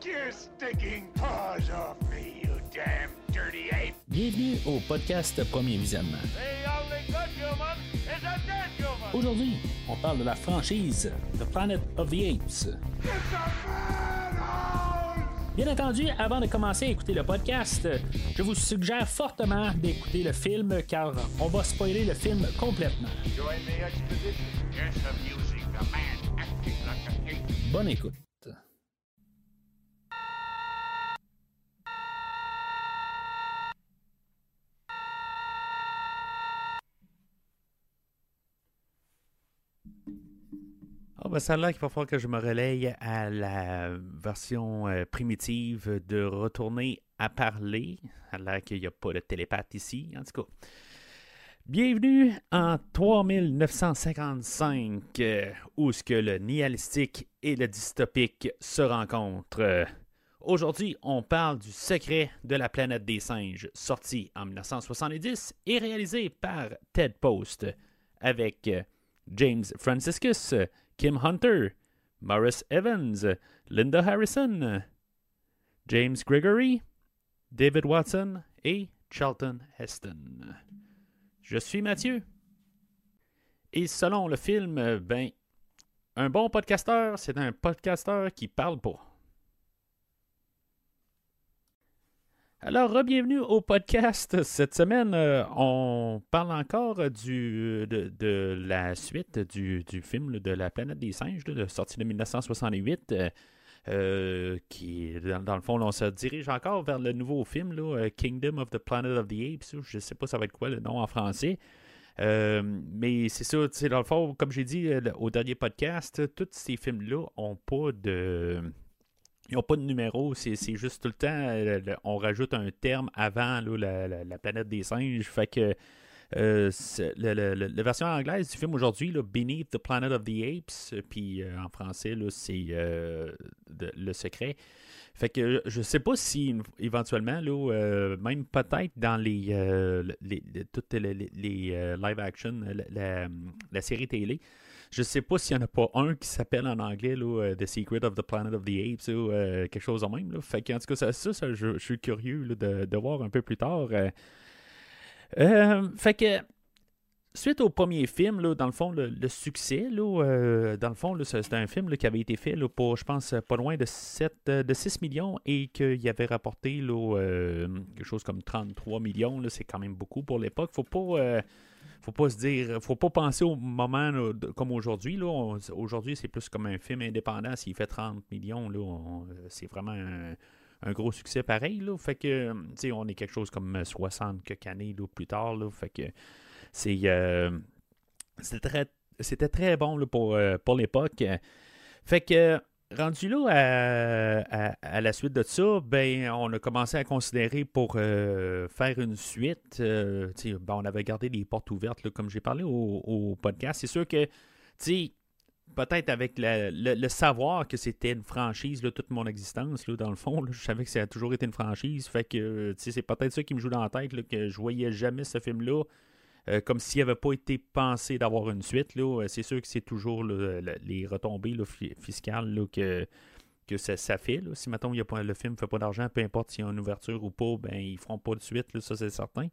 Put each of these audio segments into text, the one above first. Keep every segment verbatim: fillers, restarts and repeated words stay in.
your stinking paws off me, you damn dirty ape! Bienvenue au podcast Premier Visionnement. The only good human is a dead human! Aujourd'hui, on parle de la franchise The Planet of the Apes. It's a madhouse! Bien entendu, avant de commencer à écouter le podcast, je vous suggère fortement d'écouter le film car on va spoiler le film complètement. Join the expedition. Yes, amusing. A man acting like an ape. Bonne écoute. Oh ben ça a l'air qu'il va falloir que je me relaye à la version euh, primitive de retourner à parler. Ça a l'air qu'il n'y a pas de télépathe ici, en tout cas. Bienvenue en trois mille neuf cent cinquante-cinq, euh, où ce que le nihilistique et le dystopique se rencontrent. Euh, aujourd'hui, on parle du Secret de la planète des singes, sorti en dix-neuf cent soixante-dix et réalisé par Ted Post, avec euh, James Franciscus, Kim Hunter, Maurice Evans, Linda Harrison, James Gregory, David Watson et Charlton Heston. Je suis Mathieu. Et selon le film, ben, un bon podcasteur, c'est un podcasteur qui parle pas. Alors, bienvenue au podcast. Cette semaine, euh, on parle encore du, de, de la suite du, du film de La planète des singes, là, de, sorti de dix-neuf cent soixante-huit, euh, euh, qui, dans, dans le fond, là, on se dirige encore vers le nouveau film, là, Kingdom of the Planet of the Apes. Je ne sais pas ça va être quoi le nom en français. Euh, mais c'est ça, tu sais, dans le fond, comme j'ai dit euh, au dernier podcast, tous ces films-là n'ont pas de... Ils n'ont pas de numéro, c'est, c'est juste tout le temps, euh, le, on rajoute un terme avant là, la, la, la planète des singes. Fait que euh, le, le, le, la version anglaise du film aujourd'hui, là, Beneath the Planet of the Apes, puis euh, en français, là, c'est euh, de, Le Secret. Fait que je sais pas si éventuellement, là, euh, même peut-être dans les, euh, les, les toutes les, les, les euh, live action, la, la, la série télé, je sais pas s'il n'y en a pas un qui s'appelle en anglais là, The Secret of the Planet of the Apes ou euh, quelque chose de même. Là. Fait que, en tout cas, ça, ça, ça je, je suis curieux là, de, de voir un peu plus tard. Euh, euh, fait que, suite au premier film, là, dans le fond, le, le succès, là, euh, dans le fond, là, c'était un film là, qui avait été fait là, pour, je pense, pas loin de, sept, de six millions et qu'il avait rapporté là, euh, quelque chose comme trente-trois millions. Là, c'est quand même beaucoup pour l'époque. Faut pas... Euh, Faut pas se dire, faut pas penser au moment là, de, comme aujourd'hui. Là, on, aujourd'hui, c'est plus comme un film indépendant. S'il fait trente millions, là, on, c'est vraiment un, un gros succès pareil. Là. Fait que, tu sais, on est quelque chose comme soixante quelques années là, plus tard. Là. Fait que c'est, euh, c'était très, c'était très bon là, pour, euh, pour l'époque. Fait que rendu là à, à, à la suite de ça, ben on a commencé à considérer pour euh, faire une suite. Euh, ben, on avait gardé les portes ouvertes, là, comme j'ai parlé au, au podcast. C'est sûr que, peut-être avec la, le, le savoir que c'était une franchise, là, toute mon existence, là, dans le fond, là, je savais que ça a toujours été une franchise. Fait que c'est peut-être ça qui me joue dans la tête, là, que je voyais jamais ce film-là. Euh, comme s'il n'avait pas été pensé d'avoir une suite. Là. C'est sûr que c'est toujours là, les retombées là, fiscales là, que, que ça, ça fait. Là. Si, mettons, y a pas, le film ne fait pas d'argent, peu importe s'il y a une ouverture ou pas, ben ils ne feront pas de suite, là, ça c'est certain.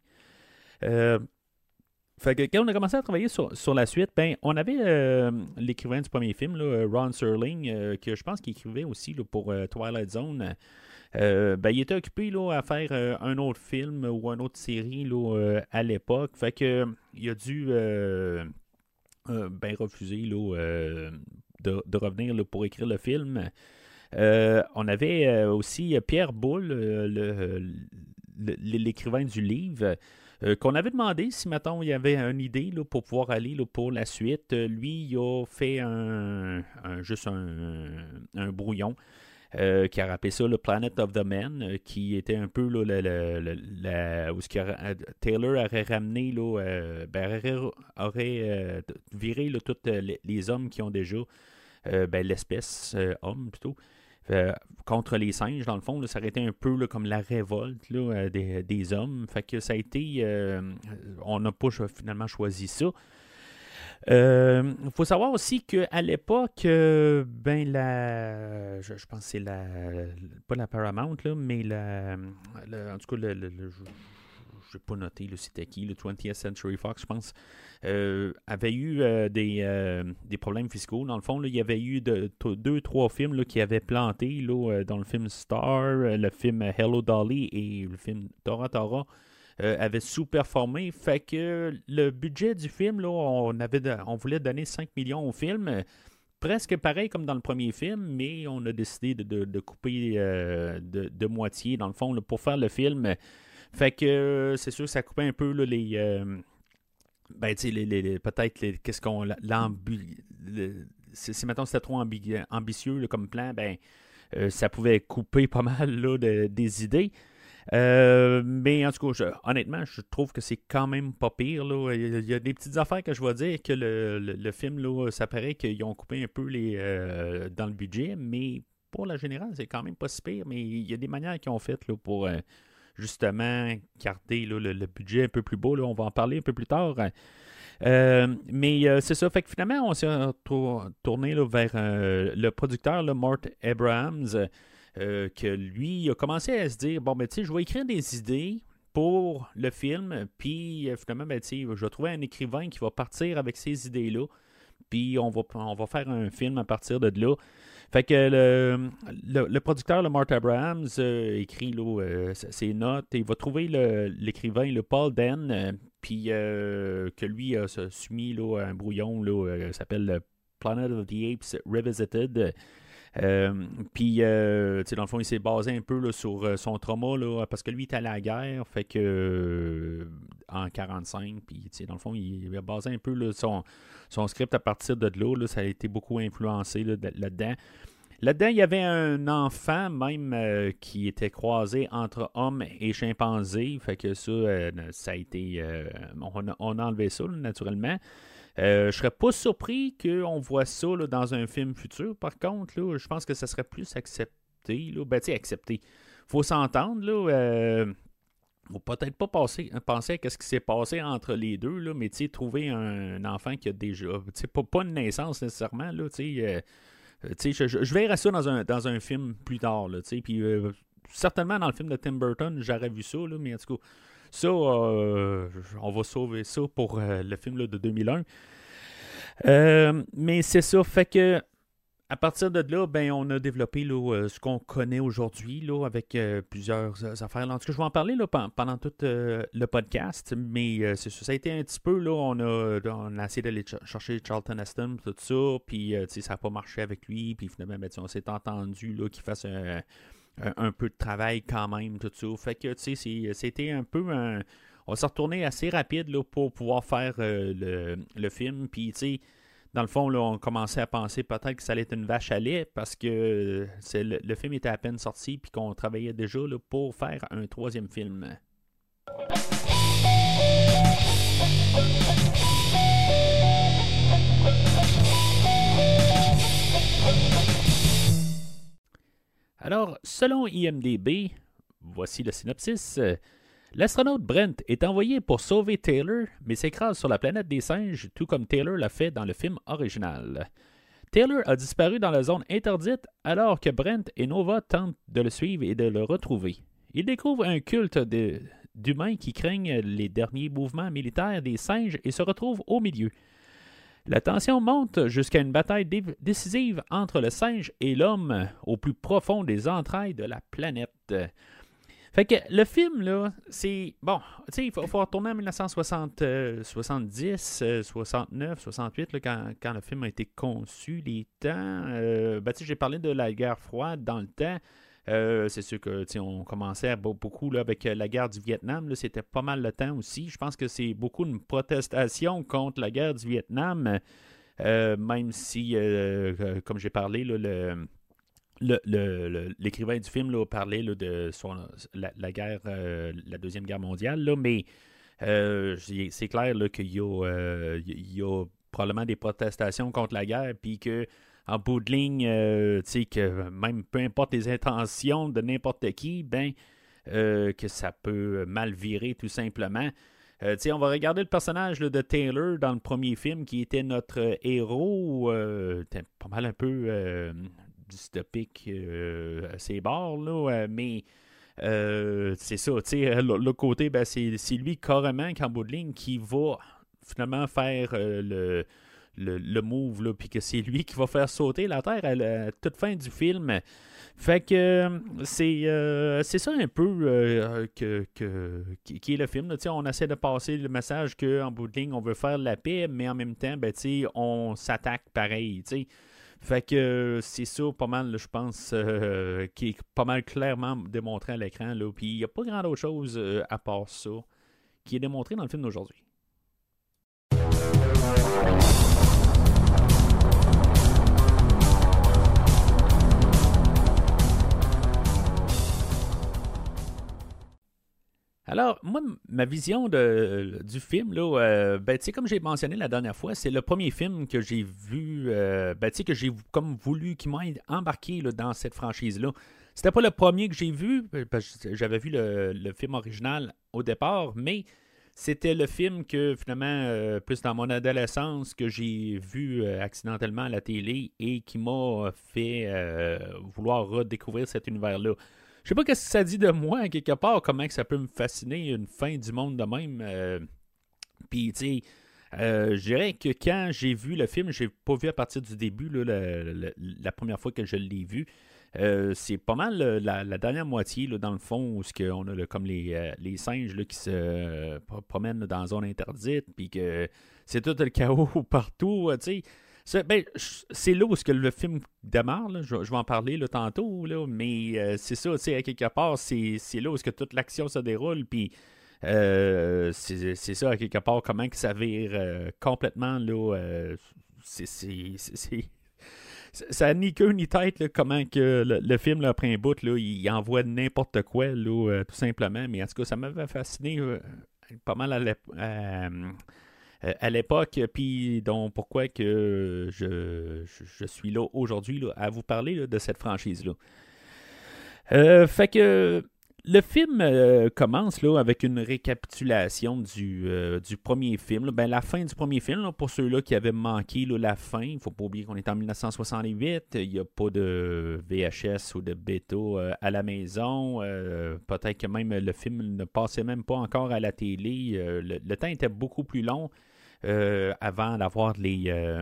Euh, fait que quand on a commencé à travailler sur, sur la suite, ben on avait euh, l'écrivain du premier film, là, Ron Serling, euh, que je pense qu'il écrivait aussi là, pour euh, Twilight Zone. Euh, ben, il était occupé là, à faire euh, un autre film ou une autre série là, euh, à l'époque. Fait que euh, il a dû euh, euh, ben, refuser là, euh, de, de revenir là, pour écrire le film. Euh, on avait euh, aussi Pierre Boulle, euh, le, le, l'écrivain du livre, euh, qu'on avait demandé si, mettons, il y avait une idée là, pour pouvoir aller là, pour la suite. Lui, il a fait un, un juste un, un brouillon. Euh, qui a rappelé ça le Planet of the Men, euh, qui était un peu là, le, le, le, la, où ce que Taylor aurait ramené, là, euh, ben, aurait, aurait euh, viré là, tous les, les hommes qui ont déjà euh, ben, l'espèce euh, homme plutôt. Euh, contre les singes, dans le fond, là, ça aurait été un peu là, comme la révolte là, des, des hommes. Fait que ça a été. Euh, on n'a pas finalement choisi ça. Il euh, faut savoir aussi qu'à l'époque, euh, ben la, je, je pense que c'est la, pas la Paramount, là, mais la, la- en tout cas, le, le, le- je n'ai pas noté là, c'était qui, le twentieth Century Fox, je pense, euh, avait eu euh, des, euh, des problèmes fiscaux. Dans le fond, là, il y avait eu de, to- deux, trois films là, qui avaient planté, là, euh, dans le film Star, euh, le film Hello Dolly et le film Tora Tora. Euh, avait sous-performé. Fait que le budget du film, là, on, avait de- on voulait donner cinq millions au film. euh, Presque pareil comme dans le premier film, mais on a décidé de, de- de couper euh, de, de moitié, dans le fond, là, pour faire le film. Fait que euh, c'est sûr que ça coupait un peu là, les. euh, ben, tu sais, les, les- les- peut-être les- qu'est-ce qu'on. l'ambi- le- si, si, mettons, c'était trop ambi- ambitieux là, comme plan, ben, euh, ça pouvait couper pas mal là, de- des idées. Euh, mais en tout cas, je- honnêtement, je trouve que c'est quand même pas pire. Là. Il, y a, il y a des petites affaires que je vais dire que le, le, le film, là, ça paraît qu'ils ont coupé un peu les, euh, dans le budget, mais pour la générale, c'est quand même pas si pire. Mais il y a des manières qu'ils ont faites là, pour euh, justement garder là, le, le budget un peu plus beau. Là. On va en parler un peu plus tard. Euh, mais euh, c'est ça, fait que finalement, on s'est retour- tourné là, vers euh, le producteur, là, Mort Abrahams, euh, que lui, il a commencé à se dire, bon, ben, tu sais, je vais écrire des idées pour le film, puis euh, finalement, ben, tu sais, je vais trouver un écrivain qui va partir avec ces idées-là, puis on va, on va faire un film à partir de là. Fait que le, le, le producteur, le Mort Abrahams, euh, écrit là, euh, ses notes et il va trouver le, l'écrivain, le Paul Den, euh, puis euh, que lui a se soumis là, à un brouillon, là, euh, s'appelle le Planet of the Apes Revisited. Euh, puis, euh, tu sais, dans le fond, il s'est basé un peu là, sur euh, son trauma, là, parce que lui, il était à la guerre, fait que euh, en quarante-cinq, puis, tu sais, dans le fond, il, il a basé un peu là, son, son script à partir de là, là, ça a été beaucoup influencé là, de- là-dedans. Là-dedans, il y avait un enfant même euh, qui était croisé entre homme et chimpanzé. Fait que ça, euh, ça a été. euh, on, a, on a enlevé ça, là, naturellement. Euh, je serais pas surpris qu'on voit ça là, dans un film futur. Par contre, là, je pense que ça serait plus accepté. Là. Ben, tu sais, accepté. Faut s'entendre, là. Euh, faut peut-être pas passer, penser à ce qui s'est passé entre les deux, là, mais tu sais, trouver un, un enfant qui a déjà. Tu sais, pas, pas une naissance nécessairement, là, tu sais. Euh, euh, tu sais, je, je verrais ça dans un, dans un film plus tard, là, tu sais, puis euh, certainement dans le film de Tim Burton, j'aurais vu ça, là, mais en tout cas, ça, euh, on va sauver ça pour euh, le film là, de deux mille un. Euh, mais c'est ça, fait que à partir de là, ben, on a développé là, euh, ce qu'on connaît aujourd'hui là, avec euh, plusieurs euh, affaires. En tout cas, je vais en parler là, pen- pendant tout euh, le podcast, mais euh, c'est ça, ça a été un petit peu, là, on a, on a essayé d'aller ch- chercher Charlton Heston, tout ça, puis euh, tu sais, ça n'a pas marché avec lui, puis finalement, ben, tu sais, on s'est entendu là, qu'il fasse un, un, un peu de travail quand même, tout ça. Fait que, tu sais, c'est- c'était un peu un... On s'est retourné assez rapide là, pour pouvoir faire euh, le, le film, puis tu sais, dans le fond, là, on commençait à penser peut-être que ça allait être une vache à lait parce que euh, c'est le, le film était à peine sorti puis qu'on travaillait déjà là, pour faire un troisième film. Alors, selon I M D B, voici le synopsis. L'astronaute Brent est envoyé pour sauver Taylor, mais s'écrase sur la planète des singes, tout comme Taylor l'a fait dans le film original. Taylor a disparu dans la zone interdite alors que Brent et Nova tentent de le suivre et de le retrouver. Ils découvrent un culte de, d'humains qui craignent les derniers mouvements militaires des singes et se retrouvent au milieu. La tension monte jusqu'à une bataille dé- décisive entre le singe et l'homme au plus profond des entrailles de la planète. Fait que le film, là, c'est... Bon, tu sais, il faut, faut retourner en dix-neuf soixante-dix, soixante-neuf, soixante-huit, là, quand, quand le film a été conçu, les temps... Euh, ben, tu sais, j'ai parlé de la guerre froide dans le temps. Euh, c'est sûr que, tu sais, on commençait à beaucoup là, avec la guerre du Vietnam. Là, c'était pas mal le temps aussi. Je pense que c'est beaucoup une protestation contre la guerre du Vietnam, euh, même si, euh, comme j'ai parlé, là, le... Le, le, le, l'écrivain du film là, parlait là, de son, la, la guerre, euh, la Deuxième Guerre mondiale, là, mais euh, c'est clair là, qu'il y a, euh, il y a probablement des protestations contre la guerre, puis qu'en bout de ligne, euh, que même peu importe les intentions de n'importe qui, ben, euh, que ça peut mal virer tout simplement. Euh, on va regarder le personnage là, de Taylor dans le premier film qui était notre euh, héros. Euh, pas mal un peu euh, dystopique euh, à ses bords, là, euh, mais euh, c'est ça. Euh, L'autre côté, ben, c'est, c'est lui carrément qu'en bout de ligne qui va finalement faire euh, le, le, le move, là, puis que c'est lui qui va faire sauter la Terre à la toute fin du film. Fait que euh, c'est, euh, c'est ça un peu euh, que, que, qui, qui est le film. Là. On essaie de passer le message qu'en bout de ligne, on veut faire la paix, mais en même temps, ben, on s'attaque pareil. T'sais. Fait que euh, c'est ça pas mal, là, je pense, euh, qui est pas mal clairement démontré à l'écran. Là. Puis il n'y a pas grand autre chose euh, à part ça qui est démontré dans le film d'aujourd'hui. Alors, moi, ma vision de, du film, là, euh, ben, tu sais, comme j'ai mentionné la dernière fois, c'est le premier film que j'ai vu, euh, ben, tu sais, que j'ai comme voulu, qui m'a embarqué là, dans cette franchise-là. C'était pas le premier que j'ai vu, parce que j'avais vu le, le film original au départ, mais c'était le film que, finalement, euh, plus dans mon adolescence, que j'ai vu euh, accidentellement à la télé et qui m'a fait euh, vouloir redécouvrir cet univers-là. Je sais pas ce que ça dit de moi, quelque part, comment que ça peut me fasciner une fin du monde de même. Euh, Puis, tu sais, euh, je dirais que quand j'ai vu le film, j'ai pas vu à partir du début, là, la, la, la première fois que je l'ai vu. Euh, c'est pas mal la, la dernière moitié, là, dans le fond, où on a là, comme les, euh, les singes là, qui se euh, promènent là, dans la zone interdite, puis que c'est tout le chaos partout, tu sais. C'est, ben, c'est là où que le film démarre, là. Je, je vais en parler là, tantôt, là, mais euh, c'est ça, tu sais, à quelque part, c'est, c'est là où que toute l'action se déroule, puis euh, c'est, c'est ça, à quelque part, comment que ça vire euh, complètement, là, euh, c'est, c'est, c'est, c'est, ça n'a ni queue ni tête, là, comment que le, le film, là, après un bout, là, il envoie n'importe quoi, là, euh, tout simplement, mais en tout cas, ça m'avait fasciné euh, pas mal à l'époque. Euh, à l'époque, puis donc pourquoi que je, je, je suis là aujourd'hui là, à vous parler là, de cette franchise-là. Euh, fait que le film euh, commence là, avec une récapitulation du, euh, du premier film. Là. Ben, la fin du premier film, là, pour ceux-là qui avaient manqué là, la fin, il ne faut pas oublier qu'on est en dix-neuf soixante-huit, il n'y a pas de V H S ou de bêta euh, à la maison. Euh, peut-être que même le film ne passait même pas encore à la télé. Euh, le, le temps était beaucoup plus long. Euh, avant d'avoir les... Euh,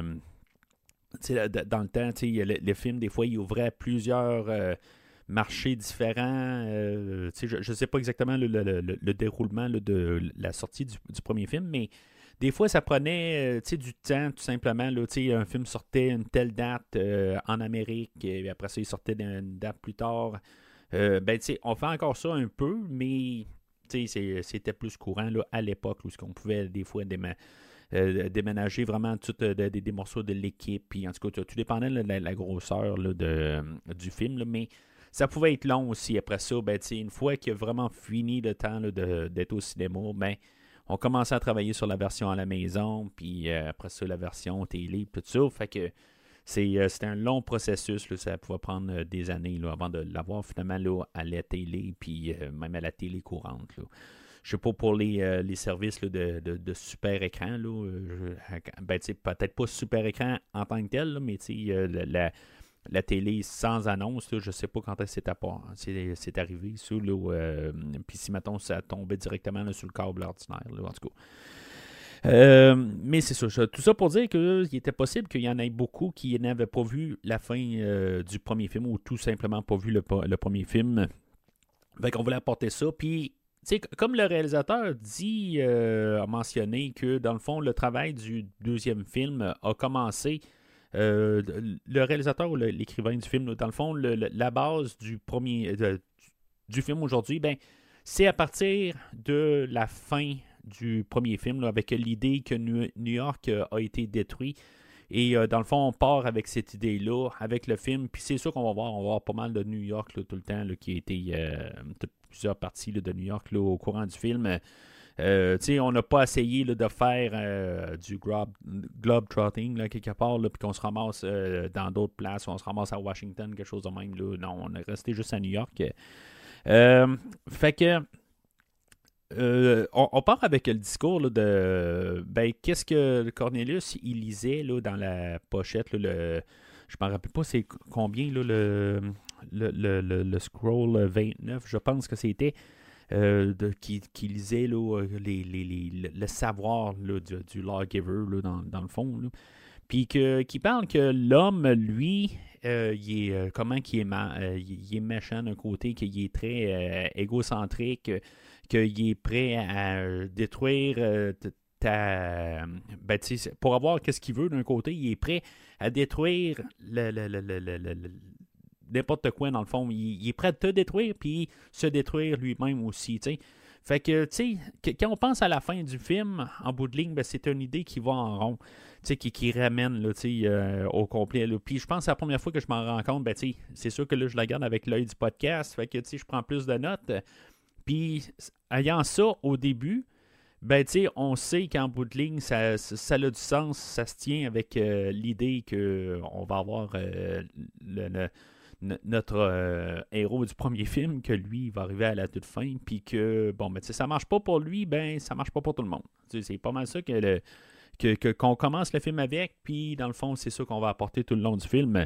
dans le temps, le, le film, des fois, il ouvrait plusieurs euh, marchés différents. Euh, je ne sais pas exactement le, le, le, le déroulement là, de la sortie du, du premier film, mais des fois, ça prenait euh, du temps, tout simplement. Là, un film sortait une telle date euh, en Amérique, et après ça, il sortait une date plus tard. Euh, ben, on fait encore ça un peu, mais c'est, c'était plus courant là, à l'époque, où on pouvait des fois démarrer. Euh, déménager vraiment tout, euh, des, des morceaux de l'équipe. Puis en tout cas, tout dépendait de la, la grosseur là, de, euh, du film. Là, mais ça pouvait être long aussi. Après ça, ben, une fois qu'il a vraiment fini le temps là, de, d'être au cinéma, ben, on commençait à travailler sur la version à la maison. Puis euh, après ça, la version télé, tout ça. Fait que c'est, euh, c'était un long processus. Là, ça pouvait prendre euh, des années là, avant de l'avoir finalement là, à la télé. Puis euh, même à la télé courante. Là. Je sais pas pour les, euh, les services là, de, de, de super écran. Là, euh, ben, peut-être pas super écran en tant que tel, là, mais euh, la, la télé sans annonce, là, je sais pas quand c'est, c'est, c'est arrivé. Ça, là, euh, puis si, mettons, ça tombait directement là, sur le câble ordinaire, là, en tout cas. Euh, mais c'est ça. Tout ça pour dire qu'il était possible qu'il y en ait beaucoup qui n'avaient pas vu la fin euh, du premier film ou tout simplement pas vu le, le premier film. Fait qu'on voulait apporter ça. Puis, tu sais, comme le réalisateur dit, euh, a mentionné que dans le fond, le travail du deuxième film a commencé. Euh, le réalisateur ou le, l'écrivain du film, dans le fond, le, le, la base du premier de, du film aujourd'hui, ben, c'est à partir de la fin du premier film, là, avec l'idée que New York a été détruit. Et euh, dans le fond, on part avec cette idée-là, avec le film. Puis c'est sûr qu'on va voir, on va voir pas mal de New York là, tout le temps, là, qui a été euh, plusieurs parties là, de New York là, au courant du film. Euh, on n'a pas essayé là, de faire euh, du globe, globe-trotting là, quelque part, là, puis qu'on se ramasse euh, dans d'autres places, on se ramasse à Washington, quelque chose de même. Là. Non, on est resté juste à New York. Euh, fait que euh, on, on part avec le discours là, de ben qu'est-ce que Cornelius il lisait là, dans la pochette. Là, le, je ne me rappelle pas c'est combien là, le, le, le, le, le scroll vingt-neuf, je pense que c'était. Euh, de, qui, qui lisait là, les, les, les, le, le savoir là, du, du lawgiver là, dans, dans le fond. Là. Puis que, qui parle que l'homme, lui, euh, il est, euh, comment qu'il est, ma, euh, il est méchant d'un côté, qu'il est très euh, égocentrique, qu'il est prêt à euh, détruire euh, ta. Ben, pour avoir qu'est-ce qu'il veut d'un côté, il est prêt à détruire le, le, le, le, le, le n'importe quoi, dans le fond. Il, il est prêt à te détruire, puis se détruire lui-même aussi, tu sais. Fait que, tu sais, quand on pense à la fin du film, en bout de ligne, ben, c'est une idée qui va en rond, tu sais, qui, qui ramène, là, tu sais, euh, au complet, là. Puis je pense que c'est la première fois que je m'en rends compte, ben, tu sais, c'est sûr que là, je la garde avec l'œil du podcast, fait que, tu sais, je prends plus de notes. Puis, ayant ça au début, ben, tu sais, on sait qu'en bout de ligne, ça, ça, ça a du sens, ça se tient avec euh, l'idée qu'on va avoir euh, le... le notre euh, héros du premier film, que lui, il va arriver à la toute fin, puis que, bon, ben, tu sais, ça marche pas pour lui, ben, ça marche pas pour tout le monde. Tu sais, c'est pas mal ça que, le, que, que, qu'on commence le film avec, puis dans le fond, c'est ça qu'on va apporter tout le long du film.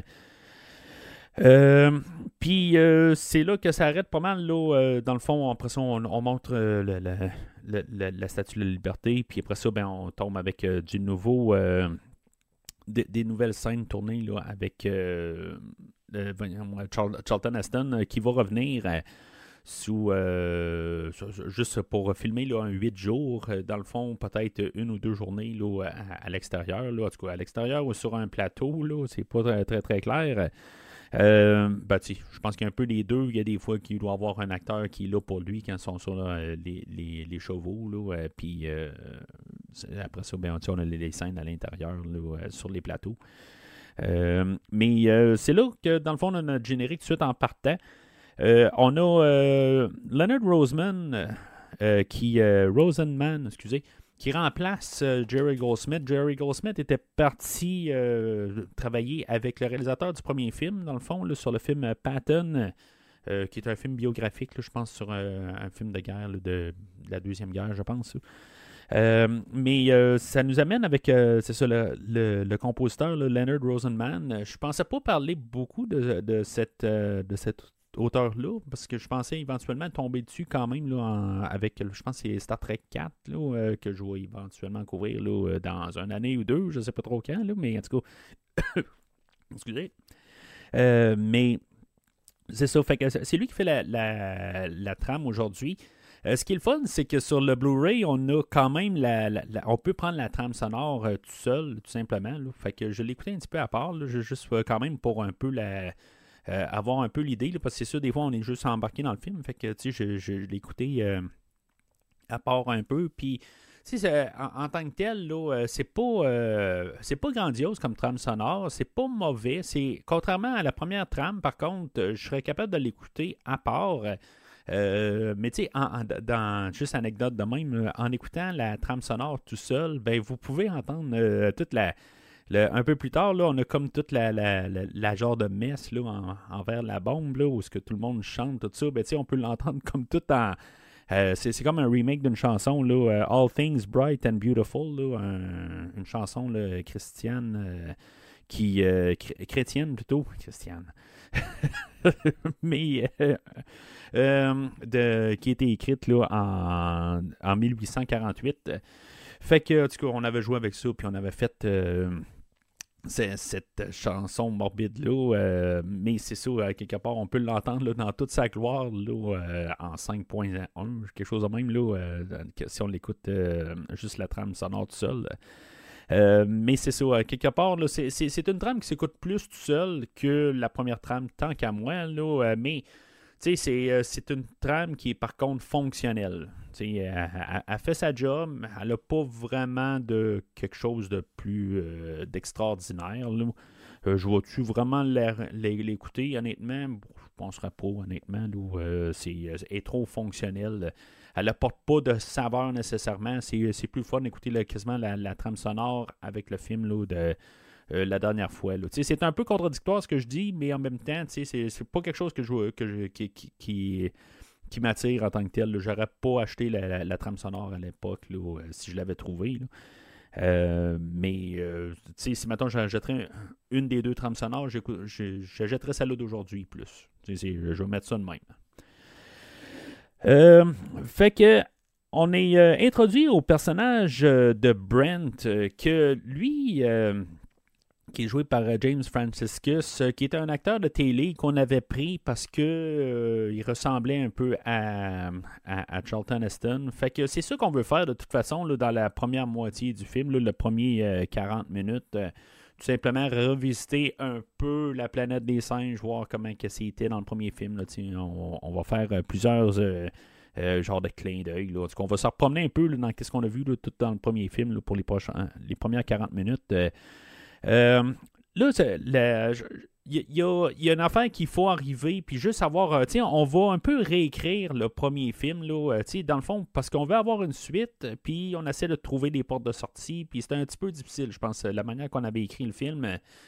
Euh, puis euh, c'est là que ça arrête pas mal, là, euh, dans le fond, après ça, on, on montre euh, le, le, le, le, la statue de la liberté, puis après ça, ben, on tombe avec euh, du nouveau, euh, des, des nouvelles scènes tournées, là, avec... Euh, Euh, Charlton Heston euh, qui va revenir euh, sous euh, juste pour filmer là, un huit jours, euh, dans le fond peut-être une ou deux journées là, à, à l'extérieur, là, en tout cas à l'extérieur ou sur un plateau, là, c'est pas très très, très clair. Euh, ben, je pense qu'il y a un peu les deux. Il y a des fois qu'il doit y avoir un acteur qui est là pour lui quand ils sont sur là, les, les, les chevaux, là, euh, puis euh, après ça, ben, on a les, les scènes à l'intérieur là, sur les plateaux. Euh, mais euh, c'est là que, dans le fond, on a notre générique tout de suite en partant. Euh, on a euh, Leonard Roseman, euh, qui, euh, Rosenman, excusez, qui remplace euh, Jerry Goldsmith. Jerry Goldsmith était parti euh, travailler avec le réalisateur du premier film, dans le fond, là, sur le film Patton, euh, qui est un film biographique, là, je pense, sur euh, un film de guerre, là, de, de la Deuxième Guerre, je pense. Euh, mais euh, ça nous amène avec, euh, c'est ça, le, le, le compositeur, là, Leonard Rosenman. Je pensais pas parler beaucoup de, de cette, euh, de cette auteur-là, parce que je pensais éventuellement tomber dessus quand même, là, en, avec, je pense que c'est Star Trek quatre, là, euh, que je vais éventuellement couvrir là, dans une année ou deux, je sais pas trop quand, là, mais en tout cas, excusez. Euh, mais c'est ça, fait que c'est lui qui fait la, la, la trame aujourd'hui. Euh, ce qui est le fun, c'est que sur le Blu-ray, on a quand même la, la, la on peut prendre la trame sonore euh, tout seul, tout simplement. Là. Fait que je l'ai écouté un petit peu à part, là, juste euh, quand même pour un peu la euh, avoir un peu l'idée, là, parce que c'est sûr, des fois, on est juste embarqué dans le film. Fait que tu sais, je, je, je l'ai écouté euh, à part un peu. Puis en, en tant que tel, là, euh, c'est pas euh, c'est pas grandiose comme trame sonore, c'est pas mauvais. C'est contrairement à la première trame, par contre, je serais capable de l'écouter à part. Euh, mais tu sais, en, en, dans juste anecdote de même, en écoutant la trame sonore tout seul, ben vous pouvez entendre euh, toute la, le, un peu plus tard, là, on a comme toute la, la, la, la genre de messe là, en, envers la bombe, là, où ce que tout le monde chante, tout ça, ben tu sais, on peut l'entendre comme tout en. Euh, c'est, c'est comme un remake d'une chanson, là, uh, All Things Bright and Beautiful, là, un, une chanson là, chrétienne, euh, qui euh, chr- chrétienne plutôt, chrétienne. mais euh, euh, de, qui a été écrite là, en, en dix-huit cent quarante-huit. Fait que, en tout cas, on avait joué avec ça, puis on avait fait euh, c'est, cette chanson morbide-là. Euh, mais c'est ça, à quelque part, on peut l'entendre là, dans toute sa gloire là, euh, en cinq point un, quelque chose de même, là, euh, si on l'écoute euh, juste la trame sonore tout seul. Euh, mais c'est ça, à quelque part, là, c'est, c'est, c'est une trame qui s'écoute plus tout seul que la première trame, tant qu'à moi, là, euh, mais tu sais, c'est, euh, c'est une trame qui est par contre fonctionnelle. Tu sais, elle, elle, elle fait sa job, elle n'a pas vraiment de quelque chose de plus euh, d'extraordinaire. Là. Euh, je vois-tu vraiment l'écouter, honnêtement? Bon, je ne penserais pas, honnêtement. Là, euh, c'est, c'est est trop fonctionnel. Elle n'apporte pas de saveur nécessairement. C'est, c'est plus fun d'écouter là, quasiment la, la trame sonore avec le film là, de euh, la dernière fois. Là. C'est un peu contradictoire ce que je dis, mais en même temps, c'est, c'est pas quelque chose que je, que je, qui, qui, qui, qui m'attire en tant que tel. Là. J'aurais pas acheté la, la, la trame sonore à l'époque là, si je l'avais trouvée. Là. Euh, mais, euh, tu sais, si maintenant j'achèterais une des deux trames sonores, j'achèterais celle-là d'aujourd'hui plus. Je vais mettre ça de même. Euh, fait que on est euh, introduit au personnage euh, de Brent, euh, que lui, euh, qui est joué par euh, James Franciscus, euh, qui était un acteur de télé qu'on avait pris parce que euh, il ressemblait un peu à, à, à Charlton Heston. Fait que c'est ça qu'on veut faire de toute façon là, dans la première moitié du film, là, le premier euh, quarante minutes. Euh, tout simplement revisiter un peu la planète des singes, voir comment que c'était dans le premier film. Là, on, on va faire euh, plusieurs euh, euh, genres de clins d'œil. Là. On va se repromener un peu là, dans ce qu'on a vu là, tout dans le premier film là, pour les, prochains, les premières quarante minutes. Euh, euh, là, il y, y, y a une affaire qu'il faut arriver, puis juste avoir, euh, on va un peu réécrire le premier film, là, euh, dans le fond, parce qu'on veut avoir une suite, puis on essaie de trouver des portes de sortie, puis c'était un petit peu difficile, je pense, la manière qu'on avait écrit le film.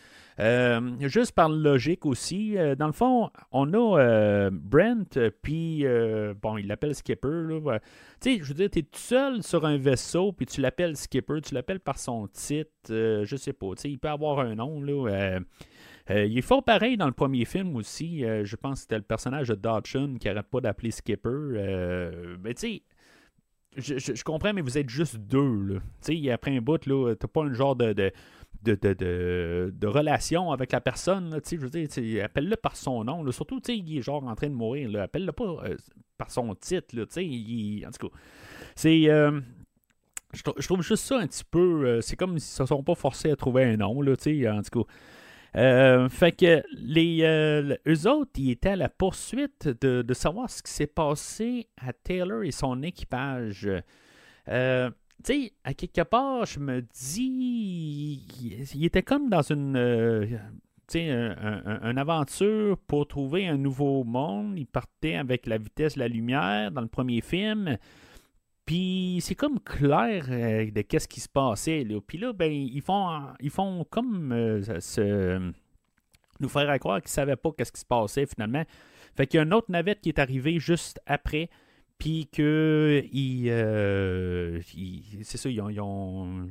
Euh, juste par logique aussi, euh, dans le fond, on a euh, Brent, puis, euh, bon, il l'appelle Skipper, là. Tu sais, je veux dire, tu es tout seul sur un vaisseau, puis tu l'appelles Skipper, tu l'appelles par son titre, euh, je sais pas, tu sais, il peut avoir un nom, là. Euh, euh, il est fort pareil dans le premier film aussi, euh, je pense que c'était le personnage de Dodson qui n'arrête pas d'appeler Skipper. Euh, mais tu sais, je, je, je comprends, mais vous êtes juste deux, là. Tu sais, après un bout, là, t'as pas un genre de... de De, de, de, de relation avec la personne, là, je veux dire, appelle-le par son nom, là, surtout, il est genre en train de mourir, là, appelle-le pas euh, par son titre, là, il, en tout cas, c'est, euh, je, je trouve juste ça un petit peu, euh, c'est comme s'ils ne se sont pas forcés à trouver un nom, là, en tout cas, euh, fait que les, euh, eux autres, ils étaient à la poursuite de, de savoir ce qui s'est passé à Taylor et son équipage. Euh, tu sais, à quelque part, je me dis, il, il était comme dans une, euh, tu sais, un, un, une aventure pour trouver un nouveau monde. Il partait avec la vitesse de la lumière dans le premier film. Puis c'est comme clair euh, de qu'est-ce qui se passait. Là. Puis là, ben, ils font, ils font comme euh, se, nous faire croire qu'ils ne savaient pas qu'est-ce qui se passait finalement. Fait qu'il y a une autre navette qui est arrivée juste après. Puis que ils, euh, ils, c'est ça, ils ont, ils, ont,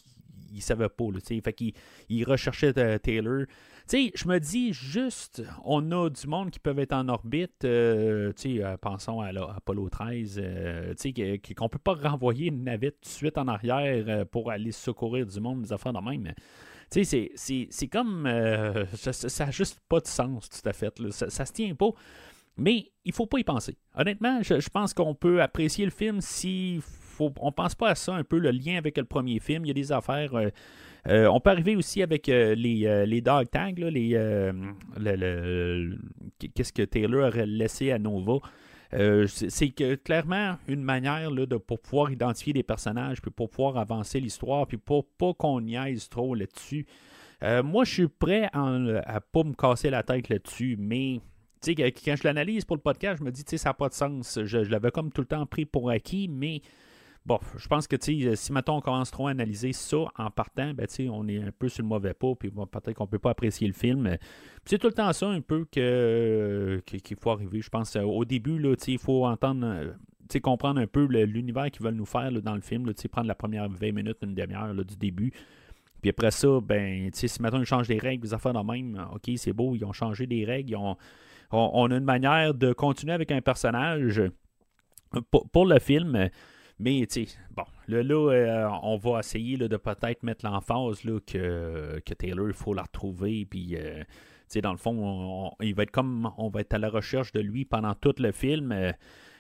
ils savaient pas, là, tu sais, fait qu'ils ils recherchaient euh, Taylor. Tu sais, je me dis juste, on a du monde qui peuvent être en orbite, euh, tu sais, euh, pensons à, à Apollo treize, euh, tu sais, qu'on peut pas renvoyer une navette tout de suite en arrière euh, pour aller secourir du monde, des affaires de même. Tu sais, c'est, c'est, c'est comme, euh, ça n'a juste pas de sens, tout à fait, là. Ça, ça se tient pas. Mais il ne faut pas y penser. Honnêtement, je, je pense qu'on peut apprécier le film si faut, on ne pense pas à ça, un peu le lien avec le premier film. Il y a des affaires... Euh, euh, on peut arriver aussi avec euh, les, euh, les dog tags, là, les, euh, le, le, qu'est-ce que Taylor aurait laissé à Nova. Euh, c'est, c'est que, clairement une manière là, de, pour pouvoir identifier des personnages, puis pour pouvoir avancer l'histoire, puis pour pas qu'on niaise trop là-dessus. Euh, moi, je suis prêt à ne pas me casser la tête là-dessus, mais... Tu sais, quand je l'analyse pour le podcast, je me dis, tu sais, ça n'a pas de sens. Je, je l'avais comme tout le temps pris pour acquis, mais bon, je pense que, tu sais, si, mettons, on commence trop à analyser ça en partant, ben, tu sais, on est un peu sur le mauvais pas, puis bon, peut-être qu'on ne peut pas apprécier le film. Puis c'est tout le temps ça, un peu, que, que, qu'il faut arriver. Je pense, au début, là, tu sais, il faut entendre, tu sais, comprendre un peu le, l'univers qu'ils veulent nous faire là, dans le film, tu sais, prendre la première vingt minutes, une demi-heure là, du début. Puis après ça, ben, tu sais, si, mettons, ils changent des règles, des affaires de même, OK, c'est beau, ils ont changé des règles, ils ont... On, on a une manière de continuer avec un personnage pour, pour le film, mais tu sais, bon, là, là euh, on va essayer là, de peut-être mettre l'emphase là, que, que Taylor, il faut la retrouver, puis euh, tu sais, dans le fond, on, on, il va être comme, on va être à la recherche de lui pendant tout le film, euh,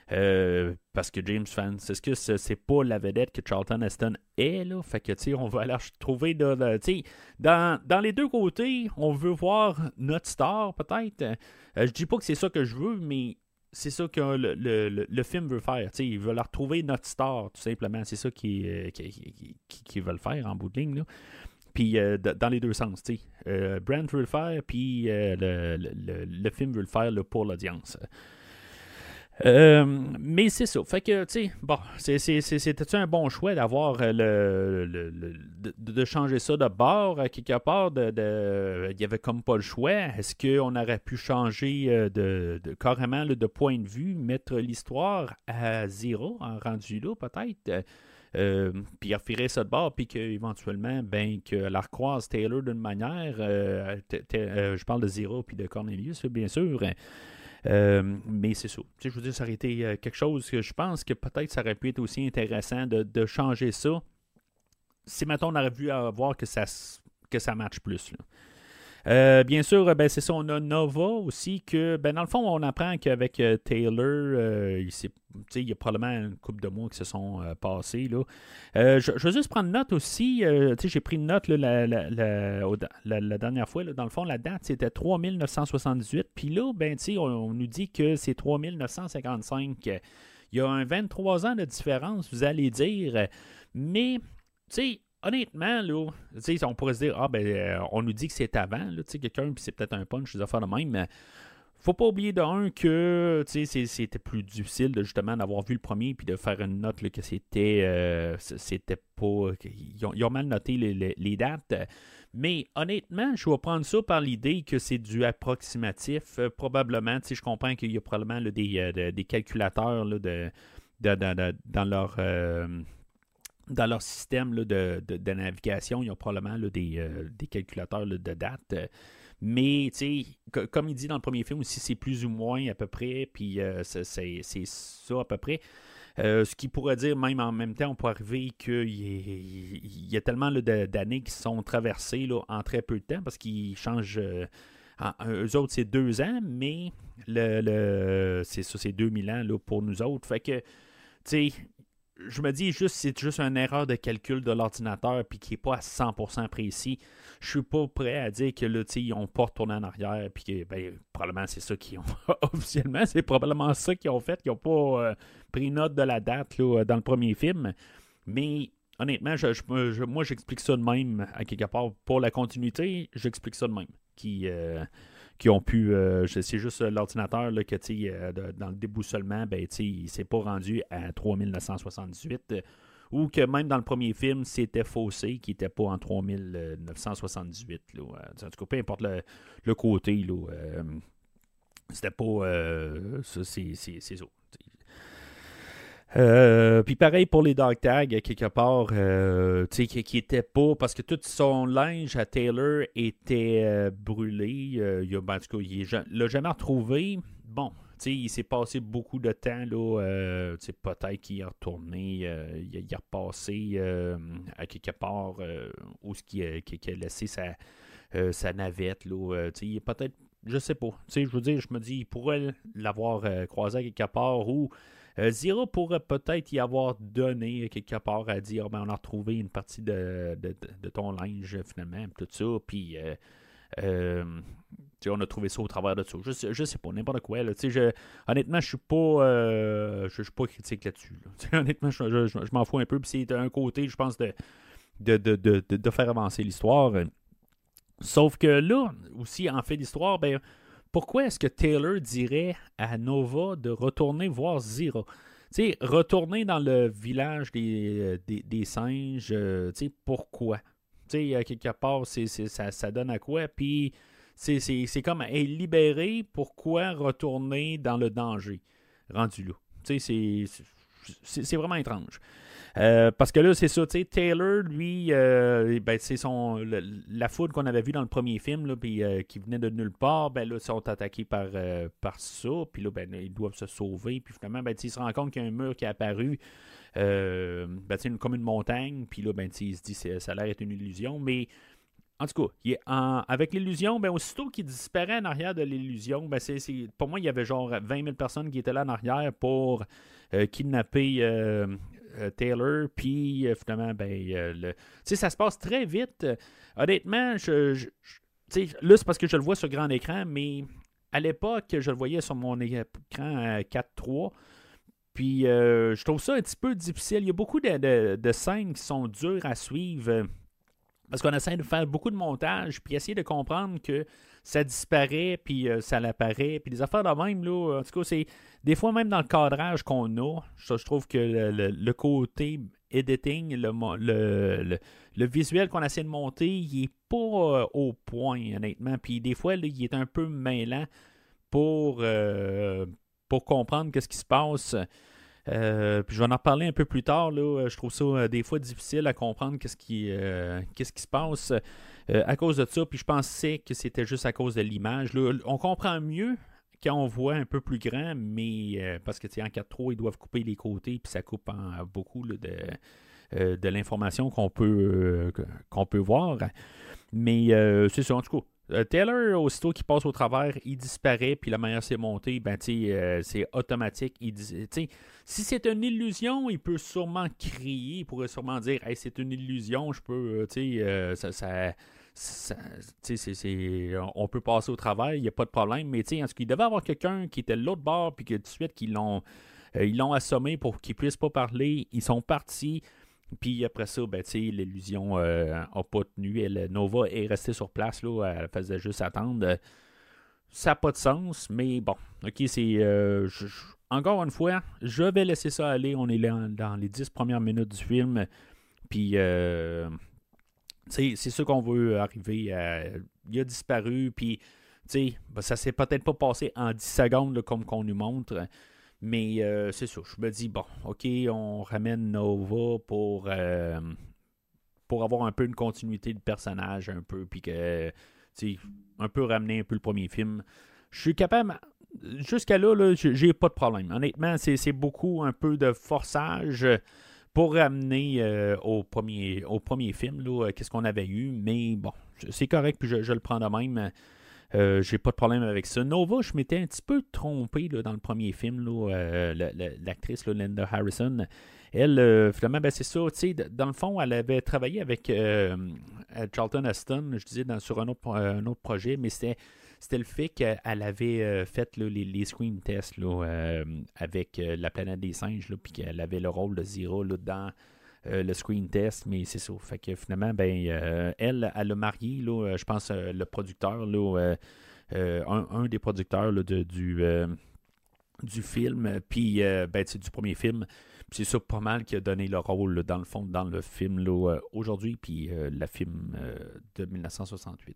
euh, parce que James Franciscus, c'est pas la vedette que Charlton Heston est, là, fait que, tu sais, on va aller trouver, de, de, tu sais, dans, dans les deux côtés, on veut voir notre star, peut-être. Euh, je dis pas que c'est ça que je veux, mais c'est ça que le, le, le, le film veut faire, tu sais, il veut la retrouver notre star, tout simplement, c'est ça qu'ils euh, qui, qui, qui, qui veulent faire en bout de ligne, là. Puis euh, d- dans les deux sens, tu sais, euh, Brent veut le faire, puis euh, le, le, le film veut le faire là, pour l'audience. Euh, mais c'est ça. Fait que, tu sais, bon, c'est, c'est, c'est, c'était un bon choix d'avoir euh, le, le, le de, de changer ça de bord, à quelque part. De, de, il n'y avait comme pas le choix. Est-ce qu'on aurait pu changer euh, de, de, carrément là, de point de vue, mettre l'histoire à zéro, en rendu là, peut-être? Euh, puis refirer ça de bord, puis qu'éventuellement, ben, que la recroise Taylor d'une manière. Euh, t- t- euh, je parle de Zero puis de Cornelius, bien sûr. Euh, mais c'est ça. Tu sais, je veux dire, ça aurait été euh, quelque chose que je pense que peut-être ça aurait pu être aussi intéressant de, de changer ça. Si, mettons, on aurait vu à voir que ça, que ça matche plus. Là. Euh, bien sûr, ben, c'est ça, on a Nova aussi, que ben, dans le fond, on apprend qu'avec euh, Taylor, euh, il, il y a probablement une couple de mois qui se sont euh, passés. Là. Euh, je, je veux juste prendre note aussi, euh, j'ai pris une note là, la, la, la, la, la dernière fois, là, dans le fond, la date c'était trois mille neuf cent soixante-dix-huit, puis là, ben, on, on nous dit que c'est trois mille neuf cent cinquante-cinq. Il y a un vingt-trois ans de différence, vous allez dire, mais, tu sais, honnêtement, là, on pourrait se dire, ah ben, euh, on nous dit que c'est avant, là, quelqu'un, puis c'est peut-être un punch, des affaires de même, mais faut pas oublier d'un que c'était plus difficile de justement d'avoir vu le premier puis de faire une note là, que c'était euh, c'était pas. Ils ont, ils ont mal noté les, les, les dates. Mais honnêtement, je vais prendre ça par l'idée que c'est du approximatif. Euh, probablement, je comprends qu'il y a probablement là, des, euh, des calculateurs là, de, de, de, de, dans leur. Euh, dans leur système là, de, de, de navigation, ils ont probablement là, des, euh, des calculateurs là, de date. Mais, tu sais, comme il dit dans le premier film aussi, c'est plus ou moins à peu près, puis euh, c'est, c'est, c'est ça à peu près. Euh, ce qui pourrait dire, même en même temps, on pourrait arriver qu'il y, il y a tellement là, de, d'années qui sont traversées là, en très peu de temps, parce qu'ils changent. Euh, en, eux autres, c'est deux ans, mais le, le, c'est ça, c'est deux mille ans là, pour nous autres. Fait que, tu sais, je me dis juste c'est juste une erreur de calcul de l'ordinateur puis qui n'est pas à cent pour cent précis. Je suis pas prêt à dire que là, ils n'ont pas retourné en arrière puis que ben, probablement c'est ça qu'ils ont officiellement, c'est probablement ça qu'ils ont fait, qu'ils n'ont pas euh, pris note de la date là, dans le premier film. Mais honnêtement, je, je, je, moi j'explique ça de même à quelque part. Pour la continuité, j'explique ça de même. Qui euh, qui ont pu. Euh, c'est juste l'ordinateur là, que euh, de, dans le déboussolement, ben, il ne s'est pas rendu à trois mille neuf cent soixante-dix-huit. Euh, ou que même dans le premier film, c'était faussé, qui n'était pas en trois mille neuf cent soixante-dix-huit. Là. En tout cas, peu importe le, le côté, là, euh, c'était pas. Euh, ça, c'est, c'est, c'est ça. Euh, puis pareil pour les dog tags, quelque part, euh, tu sais, qui, qui était pas, parce que tout son linge à Taylor était euh, brûlé. Euh, il a, ben, en tout cas, il l'a jamais retrouvé. Bon, tu sais, il s'est passé beaucoup de temps, là, euh, tu sais, peut-être qu'il est retourné, euh, il, il est repassé euh, à quelque part euh, où il a, qui a laissé sa, euh, sa navette, là, euh, tu sais, il est peut-être, je sais pas, tu sais, je veux dire, je me dis, il pourrait l'avoir euh, croisé à quelque part ou Euh, Zero pourrait peut-être y avoir donné quelque part à dire ben, on a retrouvé une partie de, de, de ton linge finalement, tout ça, puis euh, euh, on a trouvé ça au travers de ça. Je, je sais pas, n'importe quoi. Là, je, honnêtement, je suis pas euh, je, je suis pas critique là-dessus. Là. Honnêtement, je, je, je, je m'en fous un peu, puis c'est un côté, je pense, de, de, de, de, de faire avancer l'histoire. Sauf que là, aussi, en fait l'histoire, ben pourquoi est-ce que Taylor dirait à Nova de retourner voir Zero? Tu sais, retourner dans le village des, des, des singes, euh, tu sais, pourquoi? Tu sais, quelque part, c'est, c'est, ça, ça donne à quoi? Puis, c'est, c'est, c'est comme elle est libérée, pourquoi retourner dans le danger rendu là? Tu sais, c'est, c'est, c'est vraiment étrange. Euh, parce que là, c'est ça, tu sais, Taylor, lui, euh, ben, c'est son le, la foudre qu'on avait vue dans le premier film, là, puis euh, qui venait de nulle part, ben là, ils sont attaqués par, euh, par ça, puis là, ben, ils doivent se sauver, puis finalement, ben, il se rend compte qu'il y a un mur qui est apparu, euh, ben, une, comme une montagne, puis là, ben, il se dit que ça a l'air d'être une illusion, mais en tout cas, il est en, avec l'illusion, ben, aussitôt qu'il disparaît en arrière de l'illusion, ben, c'est, c'est, pour moi, il y avait genre vingt mille personnes qui étaient là en arrière pour euh, kidnapper euh, euh, Taylor, puis euh, finalement, ben, euh, le... tu sais, ça se passe très vite. Euh, honnêtement, je, je, je là, c'est parce que je le vois sur grand écran, mais à l'époque, je le voyais sur mon écran à quatre trois. Puis, euh, je trouve ça un petit peu difficile. Il y a beaucoup de, de, de scènes qui sont dures à suivre. Parce qu'on essaie de faire beaucoup de montage, puis essayer de comprendre que ça disparaît, puis euh, ça l'apparaît, puis des affaires de même, là, en tout cas, c'est des fois même dans le cadrage qu'on a, je, je trouve que le, le, le côté editing, le, le, le, le visuel qu'on essaie de monter, il est pas euh, au point, honnêtement, puis des fois, là, il est un peu mêlant pour, euh, pour comprendre qu'est-ce qui se passe. Euh, puis je vais en reparler un peu plus tard. Là. Je trouve ça euh, des fois difficile à comprendre qu'est-ce qui, euh, qu'est-ce qui se passe euh, à cause de ça. Puis je pensais que c'était juste à cause de l'image. Là. On comprend mieux quand on voit un peu plus grand, mais euh, parce que en quatre trois, ils doivent couper les côtés, puis ça coupe en, beaucoup là, de, euh, de l'information qu'on peut, euh, qu'on peut voir. Mais euh, c'est ça, en tout cas. Euh, Taylor, aussitôt qu'il passe au travers, il disparaît, puis la manière c'est monté, ben, euh, c'est automatique. Il dit, si c'est une illusion, il peut sûrement crier, il pourrait sûrement dire hey, c'est une illusion, je peux, euh, ça, ça, ça c'est, c'est, on peut passer au travers, il n'y a pas de problème. Mais en tout cas, il devait y avoir quelqu'un qui était de l'autre bord, puis que tout de suite, qu'ils l'ont, euh, ils l'ont assommé pour qu'ils ne puissent pas parler. Ils sont partis. Puis après ça, ben, l'illusion n'a euh, pas tenu. Elle, Nova est restée sur place. Là, elle faisait juste attendre. Ça n'a pas de sens, mais bon. OK, c'est. Euh, je, je, encore une fois, je vais laisser ça aller. On est là dans les dix premières minutes du film. Puis, euh, c'est ça qu'on veut arriver à. Il a disparu. Puis, ben, ça s'est peut-être pas passé en dix secondes là, comme qu'on nous montre. Mais euh, c'est ça, je me dis, bon, OK, on ramène Nova pour, euh, pour avoir un peu une continuité de personnage, un peu, puis que, tu sais, un peu ramener un peu le premier film. Je suis capable, jusqu'à là, là j'ai pas de problème. Honnêtement, c'est, c'est beaucoup un peu de forçage pour ramener euh, au, premier, au premier film, là, qu'est-ce qu'on avait eu, mais bon, c'est correct, puis je, je le prends de même. Euh, j'ai pas de problème avec ça. Nova, je m'étais un petit peu trompé là, dans le premier film. Là, euh, la, la, l'actrice là, Linda Harrison, elle, euh, finalement, ben, c'est ça. Dans le fond, elle avait travaillé avec euh, Charlton Heston, je disais, dans, sur un autre, un autre projet, mais c'était, c'était le fait qu'elle avait euh, fait là, les, les screen tests là, euh, avec euh, la planète des singes, puis qu'elle avait le rôle de Zira là, dans Euh, le screen test, mais c'est ça. Fait que finalement, ben, euh, elle, elle a marié, là, je pense, euh, le producteur, là, euh, euh, un, un des producteurs là, de, du, euh, du film, puis euh, ben, du premier film. Puis c'est ça pas mal qui a donné le rôle, là, dans le fond, dans le film là, euh, aujourd'hui, puis euh, le film euh, de dix-neuf cent soixante-huit.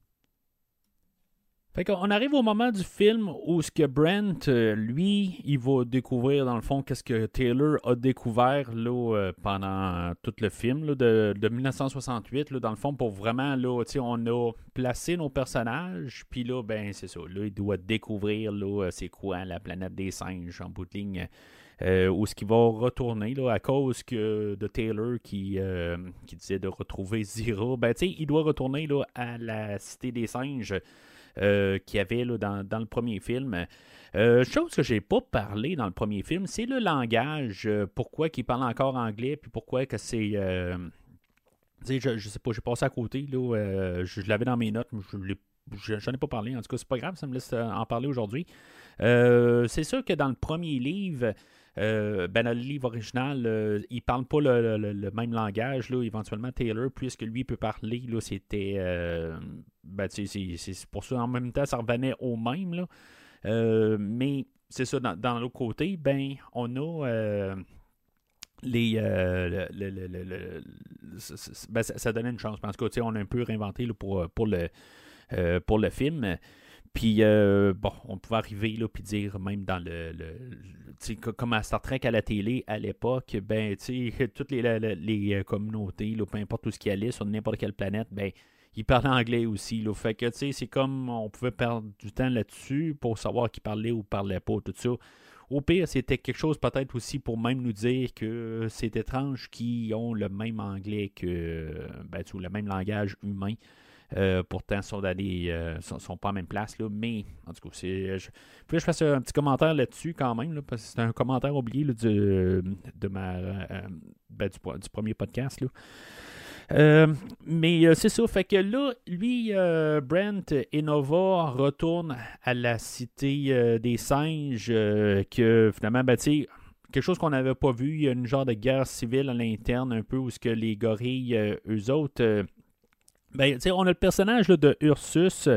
Fait qu'on arrive au moment du film où ce que Brent, euh, lui, il va découvrir dans le fond qu'est-ce que Taylor a découvert là, euh, pendant tout le film là, de, de dix-neuf cent soixante-huit. Là, dans le fond, pour vraiment, là, on a placé nos personnages, puis là, ben c'est ça. Là, il doit découvrir là, c'est quoi la planète des singes en bout de ligne. Euh, où ce qu'il va retourner là, à cause que de Taylor qui, euh, qui disait de retrouver Zira. Ben, tu sais, il doit retourner là, à la cité des singes. Euh, qu'il y avait là, dans, dans le premier film. Euh, chose que j'ai pas parlé dans le premier film, c'est le langage. Euh, pourquoi qu'il parle encore anglais, puis pourquoi que c'est... Euh, je, je sais pas, j'ai passé à côté. Là, euh, je, je l'avais dans mes notes, mais je j'en ai pas parlé. En tout cas, c'est pas grave, ça me laisse en parler aujourd'hui. Euh, c'est sûr que dans le premier livre... Euh, ben, dans le livre original, euh, il ne parle pas le, le, le même langage. Là, éventuellement, Taylor, puisque lui peut parler, là, c'était. Euh, ben, c'est, c'est, c'est pour ça, en même temps, ça revenait au même. Là. Euh, mais c'est ça, dans, dans l'autre côté, ben, on a. Euh, les euh, le, le, le, le, ben, ça, ça donnait une chance. En tout cas, on a un peu réinventé là, pour, pour, le, euh, pour le film. Puis, euh, bon, on pouvait arriver là puis dire, même dans le, le, le comme à Star Trek à la télé à l'époque, ben, tu sais, toutes les, les, les communautés, là, peu importe où ce qui allait sur n'importe quelle planète, ben, ils parlaient anglais aussi, là. Fait que, tu sais, c'est comme on pouvait perdre du temps là-dessus pour savoir qui parlait ou parlait pas, tout ça. Au pire, c'était quelque chose peut-être aussi pour même nous dire que c'est étrange qu'ils ont le même anglais que, ben, tu sais, le même langage humain. Euh, pourtant, sont, des, euh, sont, sont pas en même place, là, mais en tout cas, c'est, je, puis là, je fasse un petit commentaire là-dessus quand même, là, parce que c'est un commentaire oublié là, du, de ma, euh, ben, du, du premier podcast. Là. Euh, mais euh, c'est ça, fait que là, lui, euh, Brent et Nova retournent à la cité euh, des singes, euh, que finalement, ben, tu sais, quelque chose qu'on n'avait pas vu, il y a une genre de guerre civile à l'interne, un peu, où ce que les gorilles, euh, eux autres, euh, Ben, tu sais, on a le personnage là, de Ursus,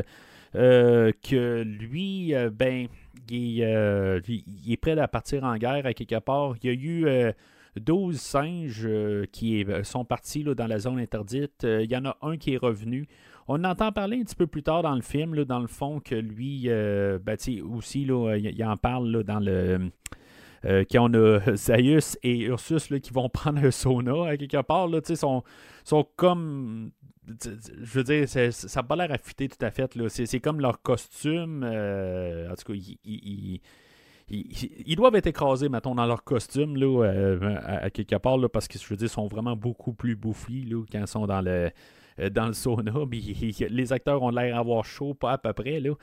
euh, que lui, euh, ben, il est, euh, il il est prêt à partir en guerre à quelque part. Il y a eu euh, douze singes euh, qui est- sont partis là, dans la zone interdite. Euh, il y en a un qui est revenu. On entend parler un petit peu plus tard dans le film, là, dans le fond, que lui, euh, ben, tu sais, aussi, là, il, il en parle là, dans le... Euh, qu'on a Zaius et Ursus là, qui vont prendre un sauna à quelque part, là, tu sais, sont, sont comme... Je veux dire, c'est- ça n'a pas l'air affûté tout à fait. Là. C'est, c'est comme leur costume. Euh, en tout cas, ils, ils- ils- ils- ils doivent être écrasés, mettons, dans leur costume, là, euh, à, à quelque part, là, parce que je veux dire, ils sont vraiment beaucoup plus bouffis là, quand ils sont dans le, euh, dans le sauna. Puis, les acteurs ont l'air d'avoir chaud, pas à peu près. Là.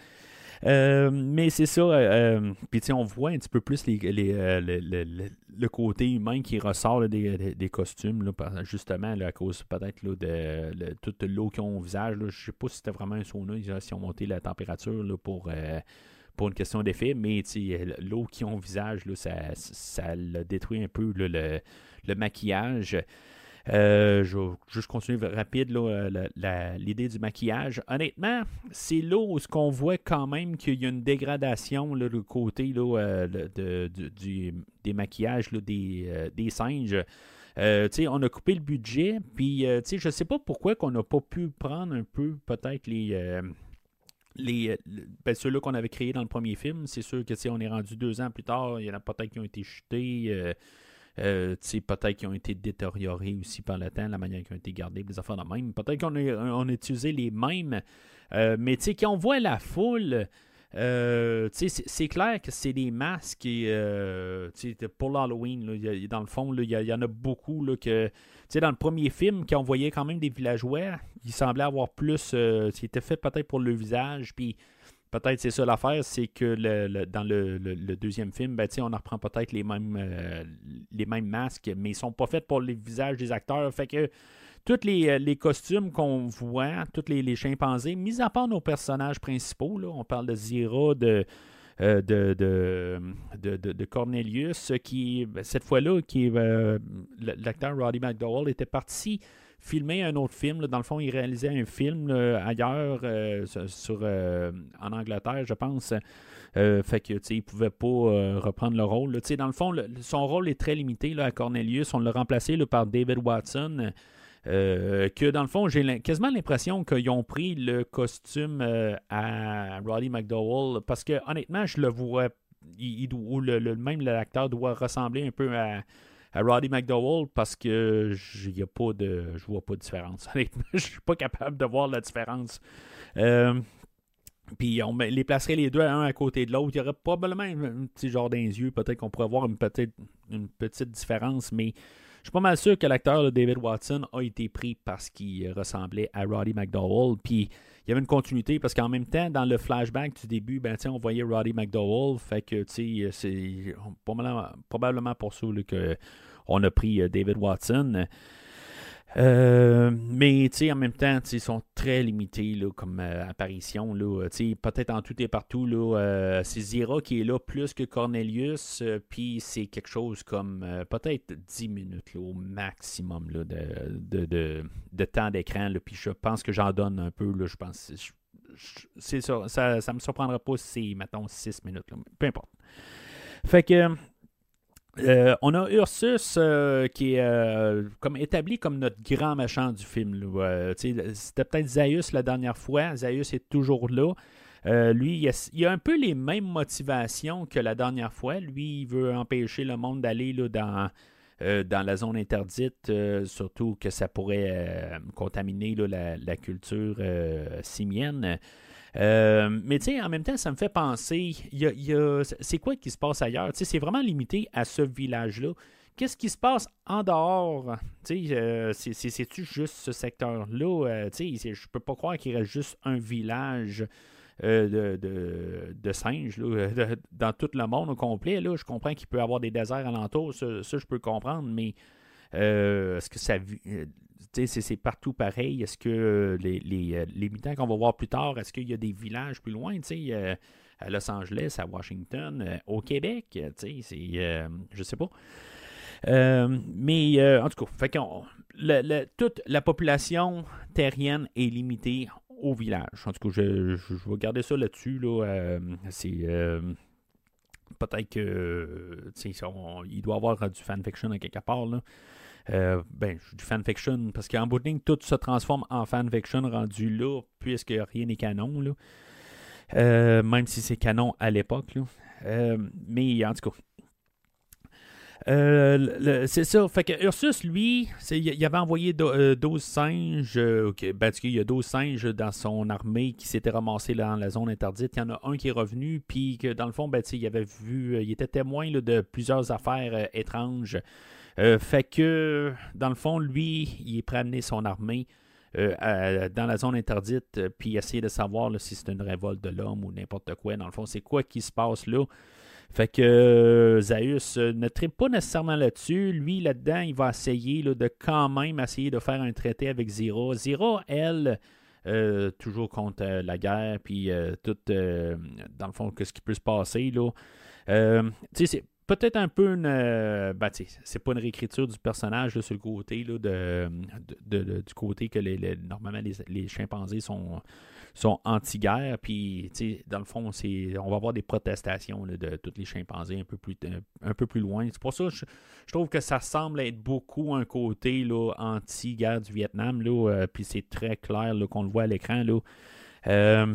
Euh, mais c'est ça. Euh, Puis, tu sais, on voit un petit peu plus les, les, euh, le, le- le- le côté humain qui ressort là, des, des- des costumes, là, par- justement, là, à cause peut-être là, de, le- toute l'eau qu'ils ont au visage. Là. Je sais pas si c'était vraiment un sauna, ils- si ont monté la température là, pour, euh, pour une question d'effet, mais tu sais, l'eau qu'ils ont au visage, là, ça, ça le détruit un peu là, le, le maquillage. Euh, je vais juste continuer rapide là, la- la- l'idée du maquillage. Honnêtement, c'est là où ce qu'on voit quand même qu'il y a une dégradation là, le côté là, euh, le- de- du- du- des maquillages là, des, euh, des singes. Euh, tu sais, on a coupé le budget, puis euh, tu sais, je sais pas pourquoi qu'on n'a pas pu prendre un peu peut-être les... euh, les, euh, ben, ceux-là qu'on avait créés dans le premier film. C'est sûr que tu sais, on est rendu deux ans plus tard, il y en a peut-être qui ont été jetés. euh, euh, peut-être qu'ils ont été détériorés aussi par le temps, la manière qu'ils ont été gardés, des affaires de même. Peut-être qu'on a, on a utilisé les mêmes. Euh, mais quand on voit la foule, euh, c'est, c'est clair que c'est des masques et, euh, pour l'Halloween. Là, y a, dans le fond, il y, y, en a beaucoup là, que. Dans le premier film, quand on voyait quand même des villageois, ils semblaient avoir plus. Euh, c'était fait peut-être pour le visage, puis. Peut-être c'est ça l'affaire, c'est que le, le, dans le, le, le deuxième film, ben, on en reprend peut-être les mêmes, euh, les mêmes masques, mais ils sont pas faits pour les visages des acteurs. Fait que tous les, les costumes qu'on voit, tous les, les chimpanzés, mis à part nos personnages principaux, là, on parle de Zira, de, euh, de, de, de, de, de Cornelius, qui, cette fois-là, qui euh, l'acteur Roddy McDowall était parti filmer un autre film. Là. Dans le fond, il réalisait un film là, ailleurs, euh, sur, euh, en Angleterre, je pense. Euh, fait que, tu sais, il pouvait pas euh, reprendre le rôle. Là. Dans le fond, le, son rôle est très limité là, à Cornelius. On l'a remplacé là, par David Watson. Euh, que dans le fond, j'ai quasiment l'impression qu'ils ont pris le costume euh, à Roddy McDowall. Parce que, honnêtement, je le vois. Il, il, ou le, le, même l'acteur doit ressembler un peu à. à Roddy McDowall parce que je ne vois pas de différence. Honnêtement, je suis pas capable de voir la différence. Euh, Puis on les placerait les deux un à côté de l'autre. Il y aurait probablement un, un petit genre dans les yeux. Peut-être qu'on pourrait voir une, peut-être une petite différence, mais je suis pas mal sûr que l'acteur de David Watson a été pris parce qu'il ressemblait à Roddy McDowall. Puis il y avait une continuité parce qu'en même temps, dans le flashback du début, ben, on voyait Roddy McDowall. Fait que c'est probablement, probablement pour ça là, que on a pris David Watson. Euh, mais en même temps, ils sont très limités là, comme euh, apparition. Là, peut-être en tout et partout, là, euh, c'est Zira qui est là plus que Cornelius. Euh, Puis c'est quelque chose comme euh, peut-être dix minutes là, au maximum là, de, de, de, de temps d'écran. Puis je pense que j'en donne un peu. Là, je pense je, je, c'est ça, ça. Ça me surprendra pas si c'est, mettons, six minutes. Là, peu importe. Fait que. Euh, on a Ursus euh, qui est euh, comme établi comme notre grand méchant du film. Euh, c'était peut-être Zaius la dernière fois. Zaius est toujours là. Euh, lui, il a, il a un peu les mêmes motivations que la dernière fois. Lui, il veut empêcher le monde d'aller là, dans, euh, dans la zone interdite, euh, surtout que ça pourrait euh, contaminer là, la, la culture euh, simienne. Euh, mais tu sais, en même temps, ça me fait penser, y a, y a, c'est quoi qui se passe ailleurs? Tu sais, c'est vraiment limité à ce village-là. Qu'est-ce qui se passe en dehors? Tu sais, euh, c'est, c'est, c'est-tu juste ce secteur-là? Euh, tu sais, je peux pas croire qu'il reste juste un village euh, de, de, de singes là, de, dans tout le monde au complet. Là. Je comprends qu'il peut y avoir des déserts alentours, ça, ça je peux comprendre, mais euh, est-ce que ça... Euh, C'est, c'est partout pareil. Est-ce que les, les, les militants qu'on va voir plus tard, est-ce qu'il y a des villages plus loin, euh, à Los Angeles, à Washington, euh, au Québec, c'est, euh, je sais pas. Euh, mais euh, en tout cas, fait qu'on, le, le, toute la population terrienne est limitée au village. En tout cas, je, je, je vais garder ça là-dessus. Là, euh, c'est... Euh, peut-être que on, il doit y avoir du fanfiction à quelque part. Là. Euh, ben, du fanfiction, parce qu'en bout de ligne, tout se transforme en fanfiction rendu là, puisque rien n'est canon. Là. Euh, même si c'est canon à l'époque. Là. Euh, mais en tout cas. Euh, le, c'est ça. Fait que Ursus, lui, c'est, il avait envoyé do, euh, douze singes. Euh, okay, ben, il y a douze singes dans son armée qui s'étaient ramassés dans la zone interdite. Il y en a un qui est revenu, puis que dans le fond, ben, il avait vu, euh, il était témoin là, de plusieurs affaires euh, étranges. Euh, fait que, dans le fond, lui, il est prêt à amener son armée euh, à, dans la zone interdite, euh, puis essayer de savoir là, si c'est une révolte de l'homme ou n'importe quoi. Dans le fond, c'est quoi qui se passe là. Fait que euh, Zaius euh, ne tripe pas nécessairement là-dessus. Lui, là-dedans, il va essayer là, de quand même essayer de faire un traité avec Zira. Zira, elle, euh, toujours contre euh, la guerre, puis euh, tout, euh, dans le fond, qu'est-ce qui peut se passer, là. Euh, tu sais, c'est peut-être un peu une... Euh, ben, tu sais, c'est pas une réécriture du personnage, là, sur le côté, là, de, de, de, du côté que les, les, normalement, les, les chimpanzés sont... sont anti-guerre, puis dans le fond, c'est, on va avoir des protestations là, de tous les chimpanzés un peu plus, un, un peu plus loin. C'est pour ça que je, je trouve que ça semble être beaucoup un côté là, anti-guerre du Vietnam, là, euh, puis c'est très clair là, qu'on le voit à l'écran. Là. Euh,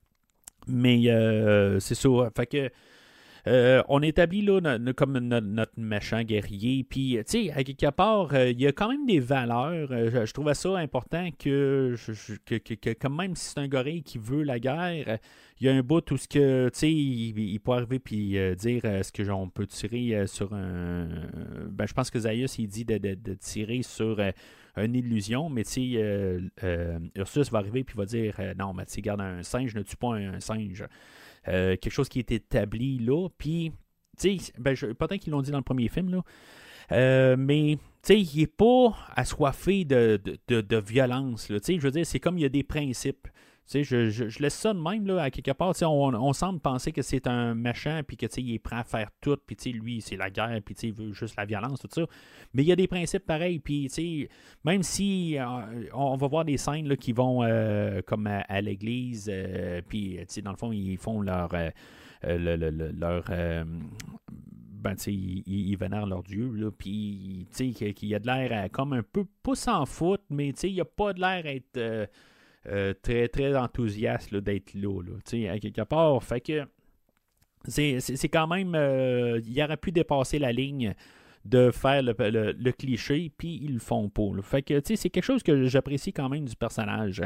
mais euh, c'est ça. Fait que Euh, on établit là no, no, comme no, notre méchant guerrier. Puis, tu sais, à quelque part, il euh, y a quand même des valeurs. Euh, je, je trouvais ça important que, je, que, que, que, que même si c'est un gorille qui veut la guerre, il y a un bout où ce que, tu sais, il, il peut arriver puis euh, dire est-ce que on peut tirer euh, sur un. Ben, je pense que Zaius, il dit de, de, de tirer sur. Euh, une illusion, mais tu sais, euh, euh, Ursus va arriver puis va dire euh, non, mais tu sais, garde un singe, ne tue pas un, un singe. Euh, quelque chose qui est établi là, puis, tu sais, ben, peut-être qu'ils l'ont dit dans le premier film, là, euh, mais, tu sais, il n'est pas assoiffé de, de, de, de violence, tu sais, je veux dire, c'est comme il y a des principes. Tu sais, je, je, je laisse ça de même, là, à quelque part. On, on semble penser que c'est un méchant, puis que, tu sais, il est prêt à faire tout, puis, tu sais, lui, c'est la guerre, puis, tu sais, il veut juste la violence, tout ça. Mais il y a des principes pareils, puis, tu sais, même si euh, on va voir des scènes, là, qui vont, euh, comme à, à l'église, euh, puis, tu sais, dans le fond, ils font leur... Euh, le, le, le, leur... Euh, ben, tu sais, ils, ils vénèrent leur dieu, là, puis, tu sais, qu'il y a de l'air à, comme un peu, pas s'en foutre, mais, tu sais, il n'y a pas de l'air à être... Euh, Euh, très très enthousiaste là, d'être là, là à quelque part. Fait que c'est, c'est, c'est quand même euh, il aurait pu dépasser la ligne de faire le, le, le cliché, puis ils le font pas. Là. Fait que c'est quelque chose que j'apprécie quand même du personnage.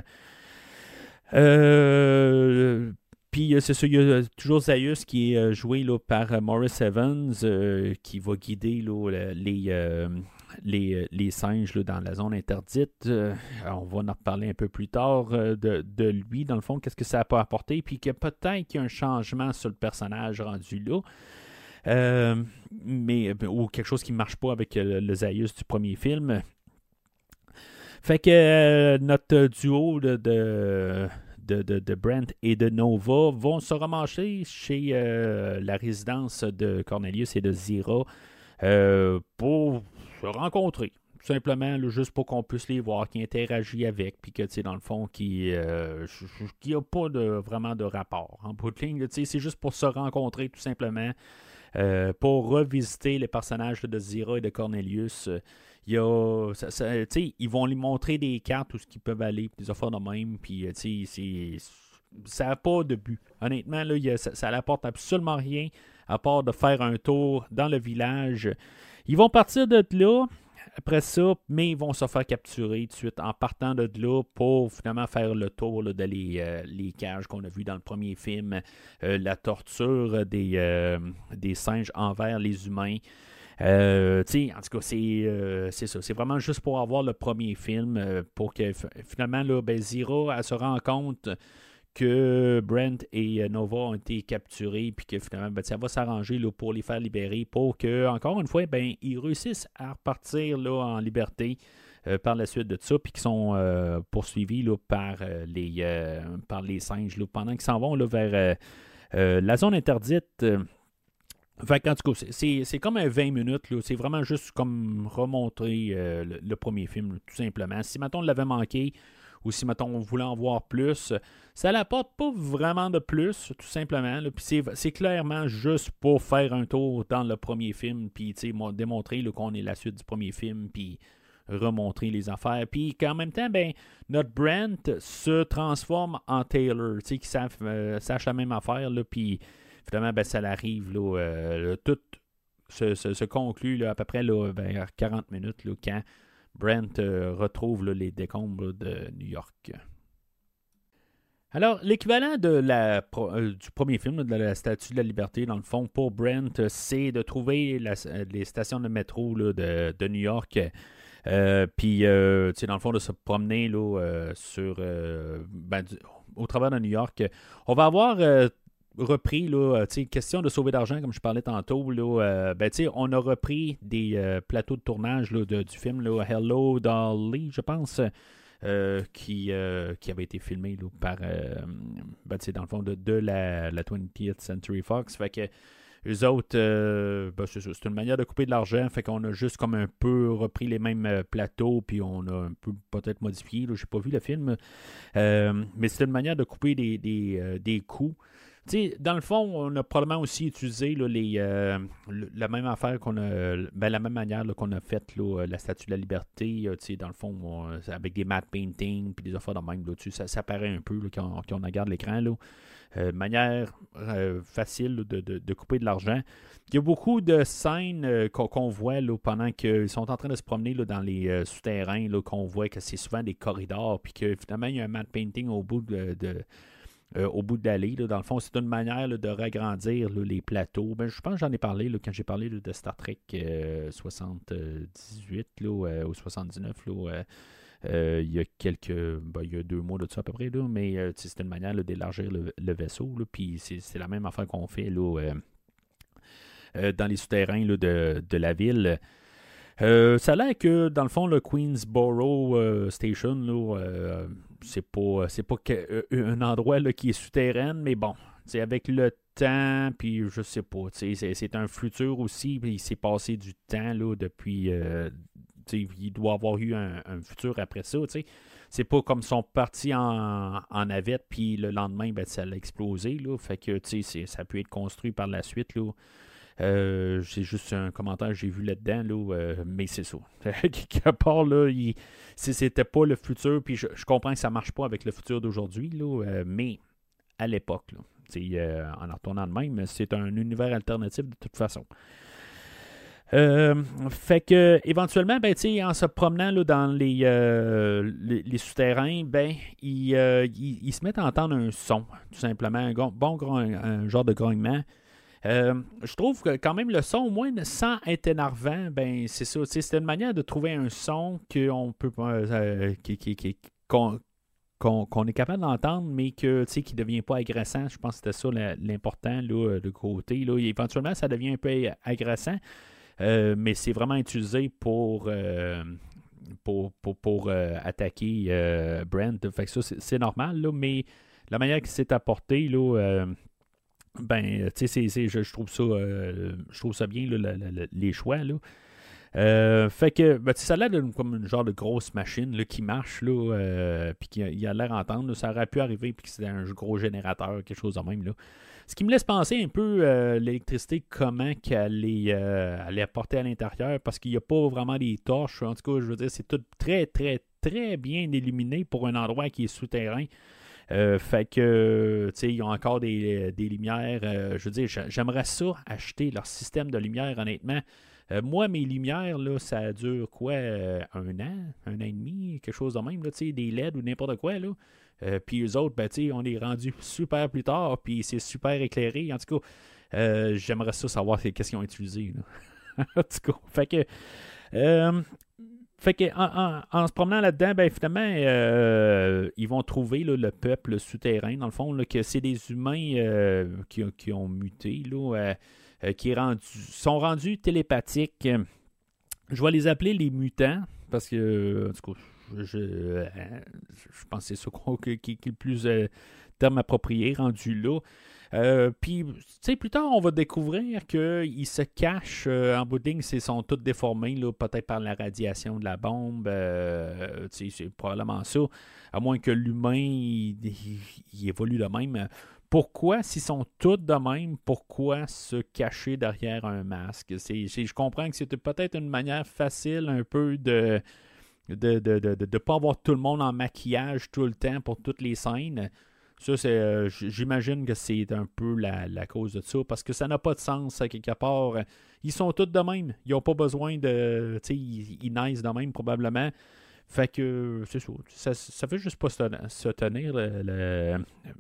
Euh, Puis c'est ça, il y a toujours Zaius qui est joué là, par Maurice Evans, euh, qui va guider là, les, euh, les, les singes là, dans la zone interdite. Euh, on va en reparler un peu plus tard euh, de, de lui, dans le fond, qu'est-ce que ça peut apporter, puis que peut-être qu'il y a un changement sur le personnage rendu là. Euh, mais, ou quelque chose qui ne marche pas avec le, le Zaius du premier film. Fait que euh, notre duo de... de De, de, de Brent et de Nova vont se ramasser chez euh, la résidence de Cornelius et de Zira euh, pour se rencontrer. Tout simplement, là, juste pour qu'on puisse les voir, qui interagissent avec, puis que, tu sais, dans le fond, qui euh, n'y a pas de, vraiment de rapport. En bout de ligne, tu sais, c'est juste pour se rencontrer, tout simplement, euh, pour revisiter les personnages là, de Zira et de Cornelius. Il y a, ça, ça, ils vont lui montrer des cartes où ils peuvent aller, des affaires de même, puis c'est, ça n'a pas de but. Honnêtement, là, il a, ça, ça n'apporte absolument rien à part de faire un tour dans le village. Ils vont partir de là, après ça, mais ils vont se faire capturer tout de suite en partant de là pour finalement faire le tour là, de les, euh, les cages qu'on a vues dans le premier film, euh, la torture des, euh, des singes envers les humains. Euh, en tout cas, c'est, euh, c'est ça. C'est vraiment juste pour avoir le premier film, euh, pour que f- finalement, là, ben, Zira, elle se rend compte que Brent et Nova ont été capturés, puis que finalement, ben, ça va s'arranger là, pour les faire libérer, pour que, encore une fois, ben, ils réussissent à repartir là, en liberté euh, par la suite de ça, puis qu'ils sont euh, poursuivis là, par, euh, les, euh, par les singes, là, pendant qu'ils s'en vont là, vers euh, euh, la zone interdite. Euh, Fait qu'en tout cas, c'est, c'est, c'est comme un vingt minutes, là. C'est vraiment juste comme remontrer euh, le, le premier film, là, tout simplement. Si, mettons, on l'avait manqué, ou si, mettons, on voulait en voir plus, ça n'apporte pas vraiment de plus, tout simplement. Là. Puis c'est, c'est clairement juste pour faire un tour dans le premier film, puis démontrer là, qu'on est la suite du premier film, puis remontrer les affaires. Puis qu'en même temps, ben, notre Brent se transforme en Taylor, tu sais, qui savent, euh, sache la même affaire, là, puis finalement, ben, ça l'arrive, là, euh, tout se, se, se conclut là, à peu près là, vers quarante minutes, là, quand Brent euh, retrouve là, les décombres de New York. Alors, l'équivalent de la, euh, du premier film, de la Statue de la Liberté, dans le fond, pour Brent, c'est de trouver la, les stations de métro là, de, de New York. Euh, puis, euh, tu sais, dans le fond, de se promener là, euh, sur, euh, ben, du, au travers de New York. On va avoir euh, repris, là, tu sais, question de sauver d'argent, comme je parlais tantôt, là, euh, ben, tu sais, on a repris des euh, plateaux de tournage là, de, du film là, Hello Dolly, je pense, euh, qui, euh, qui avait été filmé là, par, euh, ben, tu sais, dans le fond, de, de la, la twentieth Century Fox. Fait que eux autres, euh, ben, c'est, c'est une manière de couper de l'argent, fait qu'on a juste comme un peu repris les mêmes euh, plateaux, puis on a un peu peut-être modifié, là, j'ai pas vu le film, euh, mais c'est une manière de couper des, des, euh, des coûts. T'sais, dans le fond, on a probablement aussi utilisé là, les, euh, le, la même affaire qu'on a, ben, la même manière là, qu'on a fait là, la Statue de la Liberté, euh, dans le fond, on, avec des matte paintings puis des affaires de même, là, ça, ça paraît un peu là, quand, on, quand on regarde l'écran. Là. Euh, manière euh, facile là, de, de, de couper de l'argent. Il y a beaucoup de scènes euh, qu'on, qu'on voit là, pendant qu'ils sont en train de se promener là, dans les euh, souterrains, là, qu'on voit que c'est souvent des corridors, puis que finalement, il y a un matte painting au bout de... de Euh, au bout de l'allée. Là. Dans le fond, c'est une manière là, de ragrandir là, les plateaux. Ben, je pense que j'en ai parlé là, quand j'ai parlé là, de Star Trek euh, soixante-dix-huit là, euh, ou soixante-dix-neuf. Là, euh, euh, il y a quelques. Ben, il y a deux mois de ça à peu près. Là, mais euh, c'est une manière là, d'élargir le, le vaisseau. Là, puis c'est, c'est la même affaire qu'on fait là, euh, euh, dans les souterrains là, de, de la ville. Euh, ça a l'air que, dans le fond, le Queensboro euh, Station, là, euh, c'est pas, c'est pas que, euh, un endroit là, qui est souterrain, mais bon, avec le temps, puis je sais pas, c'est, c'est un futur aussi, puis il s'est passé du temps là, depuis. Euh, il doit avoir eu un, un futur après ça, t'sais. C'est pas comme ils sont partis en, en navette, puis le lendemain, ben, ça a explosé, là, fait que c'est, ça peut être construit par la suite, là. Euh, c'est juste un commentaire que j'ai vu là-dedans, là, euh, mais c'est ça. Quelque part, là, il, c'était pas le futur, puis je, je comprends que ça marche pas avec le futur d'aujourd'hui, là, euh, mais à l'époque, là, euh, en en retournant de même, c'est un univers alternatif de toute façon. Euh, fait que éventuellement, ben, en se promenant là, dans les, euh, les, les souterrains, ben, ils, euh, ils, ils se mettent à entendre un son, tout simplement, un bon un, un genre de grognement. Euh, je trouve que quand même le son, au moins sans être énervant, ben c'est ça. C'est une manière de trouver un son qu'on peut euh, qui, qui, qui, qu'on, qu'on, qu'on est capable d'entendre, mais que, qui ne devient pas agressant. Je pense que c'était ça l'important là, de côté. Là. Éventuellement, ça devient un peu agressant, euh, mais c'est vraiment utilisé pour, euh, pour, pour, pour euh, attaquer euh, Brent. Fait que ça, c'est, c'est normal, là, mais la manière qu'il s'est apporté, là. Euh, Ben, tu sais, je, je trouve ça euh, je trouve ça bien, là, la, la, les choix, là. Euh, fait que, ben, ça a l'air de, comme une genre de grosse machine là, qui marche, là, euh, puis qui a, il a l'air d'entendre. Ça aurait pu arriver, puis que c'était un gros générateur, quelque chose de même, là. Ce qui me laisse penser un peu euh, l'électricité, comment qu'elle est, euh, elle est apportée à l'intérieur, parce qu'il n'y a pas vraiment des torches. En tout cas, je veux dire, c'est tout très, très, très bien illuminé pour un endroit qui est souterrain. Euh, fait que, tu sais, ils ont encore des, des lumières. Euh, je veux dire, j'aimerais ça, acheter leur système de lumière, honnêtement. Euh, moi, mes lumières, là, ça dure quoi, euh, un an, un an et demi, quelque chose de même, tu sais, des L E D ou n'importe quoi, là. Euh, puis eux autres, ben, tu sais, on est rendu super plus tard, puis c'est super éclairé. En tout cas, euh, j'aimerais ça savoir qu'est-ce qu'ils ont utilisé, là. En tout cas, fait que... Euh, Fait que en, en, en se promenant là-dedans, ben finalement, euh, ils vont trouver là, le peuple souterrain, dans le fond, là, que c'est des humains euh, qui, qui ont muté, là, euh, euh, qui est rendu, sont rendus télépathiques. Je vais les appeler les mutants, parce que, en tout cas, je, je, je pense que c'est ça qui, qui est le plus euh, terme approprié, rendu là. Euh, puis, tu sais, plus tard, on va découvrir qu'ils se cachent euh, en bout de ligne, ils sont tous déformés, là, peut-être par la radiation de la bombe. Euh, tu sais, c'est probablement ça. À moins que l'humain, il, il, il évolue de même. Pourquoi, s'ils sont tous de même, pourquoi se cacher derrière un masque? C'est, c'est, je comprends que c'est peut-être une manière facile un peu de de ne de, de, de, de pas avoir tout le monde en maquillage tout le temps pour toutes les scènes. Ça, c'est, euh, j'imagine que c'est un peu la, la cause de ça, parce que ça n'a pas de sens, à quelque part. Ils sont tous de même. Ils n'ont pas besoin de... Tu sais, ils, ils naissent de même, probablement. Fait que, c'est ça. Ça, ça fait juste pas se, se tenir le, le,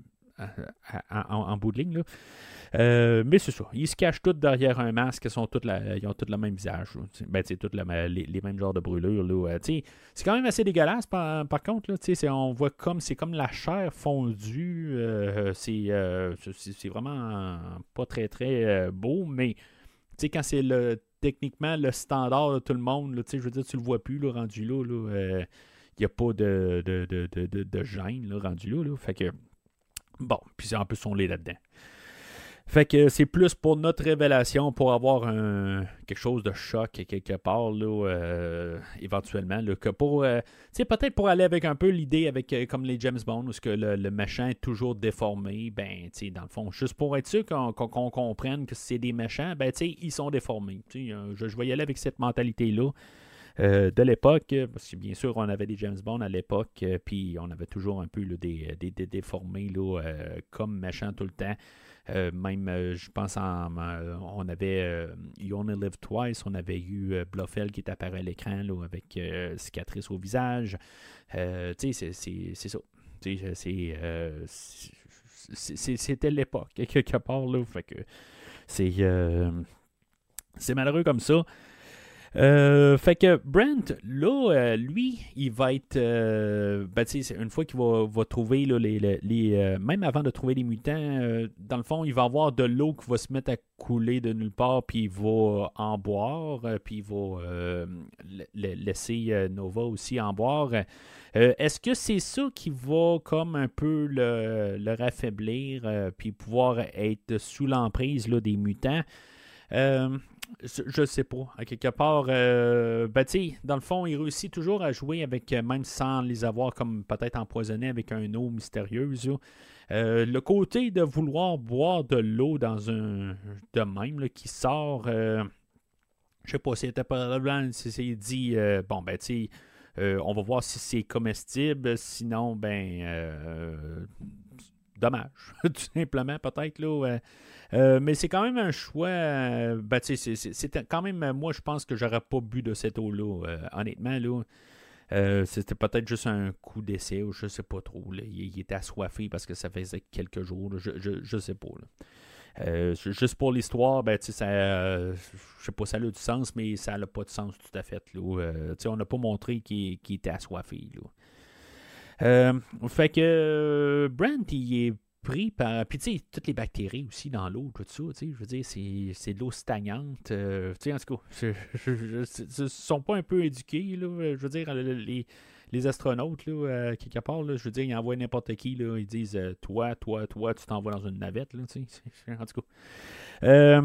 en, en bout de ligne, là. Euh, mais c'est ça. Ils se cachent tous derrière un masque. Ils, sont tous la, ils ont tous le même visage. Là. Ben, tu sais, tous la, les, les mêmes genres de brûlures. Là. Euh, c'est quand même assez dégueulasse, par, par contre. Là, c'est, on voit comme c'est comme la chair fondue. Euh, c'est, euh, c'est, c'est vraiment pas très, très euh, beau. Mais quand c'est le, techniquement le standard de tout le monde, là, je veux dire, tu le vois plus là, rendu là. Il euh, n'y a pas de, de, de, de, de, de gêne là, rendu là, là. Fait que, bon, puis en plus, on l'est là-dedans. Fait que c'est plus pour notre révélation, pour avoir un, quelque chose de choc quelque part, là, euh, éventuellement, là, que pour, euh, tu sais, peut-être pour aller avec un peu l'idée avec euh, comme les James Bond, où ce que le, le méchant est toujours déformé, ben, tu sais, dans le fond, juste pour être sûr qu'on, qu'on, qu'on comprenne que c'est des méchants, ben, tu sais, ils sont déformés. Tu sais, je, je vais y aller avec cette mentalité-là. Euh, de l'époque, parce que bien sûr, on avait des James Bond à l'époque, euh, puis on avait toujours un peu là, des, des, des déformés là, euh, comme méchants tout le temps. Euh, même, euh, je pense, en, euh, on avait euh, You Only Live Twice, on avait eu euh, Blofeld qui est apparu à l'écran là, avec euh, cicatrice au visage. Euh, tu sais, c'est, c'est, c'est ça. Tu sais, c'est, euh, c'est, c'est, c'était l'époque, quelque part. Là, fait que c'est, euh, c'est malheureux comme ça. Euh, fait que Brent, là, euh, lui, il va être. Euh, ben, tu sais, une fois qu'il va, va trouver là, les. les, les euh, même avant de trouver les mutants, euh, dans le fond, il va avoir de l'eau qui va se mettre à couler de nulle part, puis il va en boire, euh, puis il va euh, l- laisser euh, Nova aussi en boire. Euh, est-ce que c'est ça qui va comme un peu le, le raffaiblir, euh, puis pouvoir être sous l'emprise là, des mutants? Euh, je sais pas. À quelque part, euh, ben tu sais, dans le fond, il réussit toujours à jouer avec, même sans les avoir comme peut-être empoisonnés avec une eau mystérieuse. Euh, le côté de vouloir boire de l'eau dans un de même là, qui sort, euh, je sais pas, c'était probablement, c'est dit, euh, bon ben tu sais, euh, on va voir si c'est comestible, sinon ben euh, dommage, tout simplement peut-être là. Euh, Euh, mais c'est quand même un choix. Euh, ben, c'est, c'est, c'est quand même. Moi, je pense que j'aurais pas bu de cette eau-là. Euh, honnêtement, là. Euh, c'était peut-être juste un coup d'essai ou je sais pas trop. Là. Il, il était assoiffé parce que ça faisait quelques jours. Là. Je, je, je sais pas. Là. Euh, juste pour l'histoire, ben, ça, euh, je sais pas, ça a du sens, mais ça n'a pas de sens tout à fait. Là. Euh, on n'a pas montré qu'il, qu'il était assoiffé. Là. Euh, fait que euh, Brent, il est pris par. Puis, tu sais, toutes les bactéries aussi dans l'eau, tout ça, tu sais, je veux dire, c'est, c'est de l'eau stagnante. Euh, tu sais, en tout cas, je, je, je, je, ils sont pas un peu éduqués, là. Je veux dire, les, les astronautes, là, euh, quelque part, là, je veux dire, ils envoient n'importe qui, là. Ils disent, euh, toi, toi, toi, tu t'envoies dans une navette, là, tu sais. En tout cas. Euh,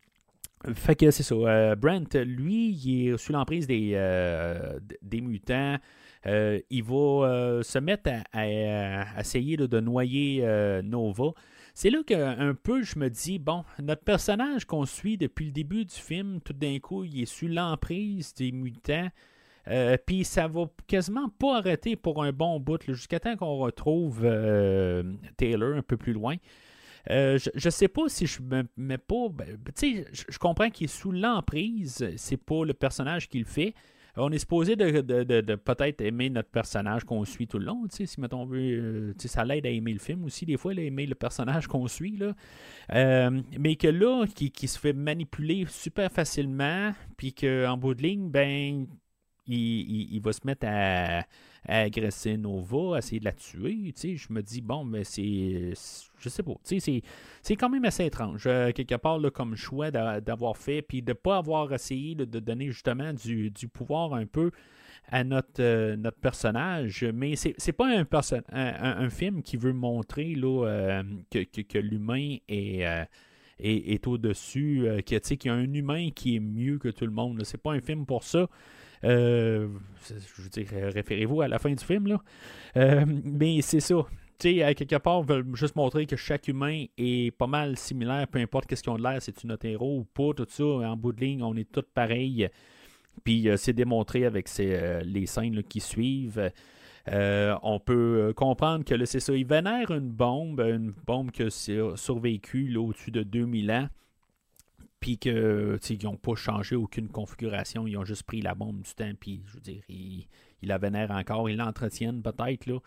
Fait que c'est ça. Euh, Brent, lui, il est sous l'emprise des, euh, des mutants. Euh, il va euh, se mettre à, à, à essayer là, de noyer euh, Nova. C'est là qu'un peu je me dis, bon, notre personnage qu'on suit depuis le début du film, tout d'un coup, il est sous l'emprise des mutants. Euh, Puis ça va quasiment pas arrêter pour un bon bout, là, jusqu'à temps qu'on retrouve euh, Taylor un peu plus loin. Euh, je ne sais pas si je me mets pas. Ben, tu sais, je, je comprends qu'il est sous l'emprise. C'est pas le personnage qui le fait. On est supposé de, de, de, de peut-être aimer notre personnage qu'on suit tout le long. Si mettons, euh, ça l'aide à aimer le film aussi, des fois, là, aimer le personnage qu'on suit. Là. Euh, mais que là, qui, qui se fait manipuler super facilement, puis qu'en bout de ligne, ben, il, il, il va se mettre à, à agresser Nova, à essayer de la tuer. Je me dis, bon, mais c'est. Je sais pas. C'est, c'est quand même assez étrange, euh, quelque part, là, comme choix d'a, d'avoir fait, puis de ne pas avoir essayé là, de donner justement du, du pouvoir un peu à notre, euh, notre personnage, mais c'est, c'est pas un, perso- un, un, un film qui veut montrer là, euh, que, que, que l'humain est, euh, est, est au-dessus, euh, que, qu'il y a un humain qui est mieux que tout le monde. Là. C'est pas un film pour ça. Euh, je veux dire, référez-vous à la fin du film, là. Euh, mais c'est ça. Tu sais, à quelque part, veulent juste montrer que chaque humain est pas mal similaire, peu importe qu'est-ce qu'ils ont de l'air, c'est-tu notre héros ou pas, tout ça. En bout de ligne, on est tous pareils. Puis euh, c'est démontré avec ces, euh, les scènes là, qui suivent. Euh, on peut comprendre que là, c'est ça. Ils vénèrent une bombe, une bombe qui a survécu là, au-dessus de deux mille ans. Puis que ils n'ont pas changé aucune configuration, ils ont juste pris la bombe du temps, puis je veux dire, ils, ils la vénèrent encore, ils l'entretiennent peut-être là.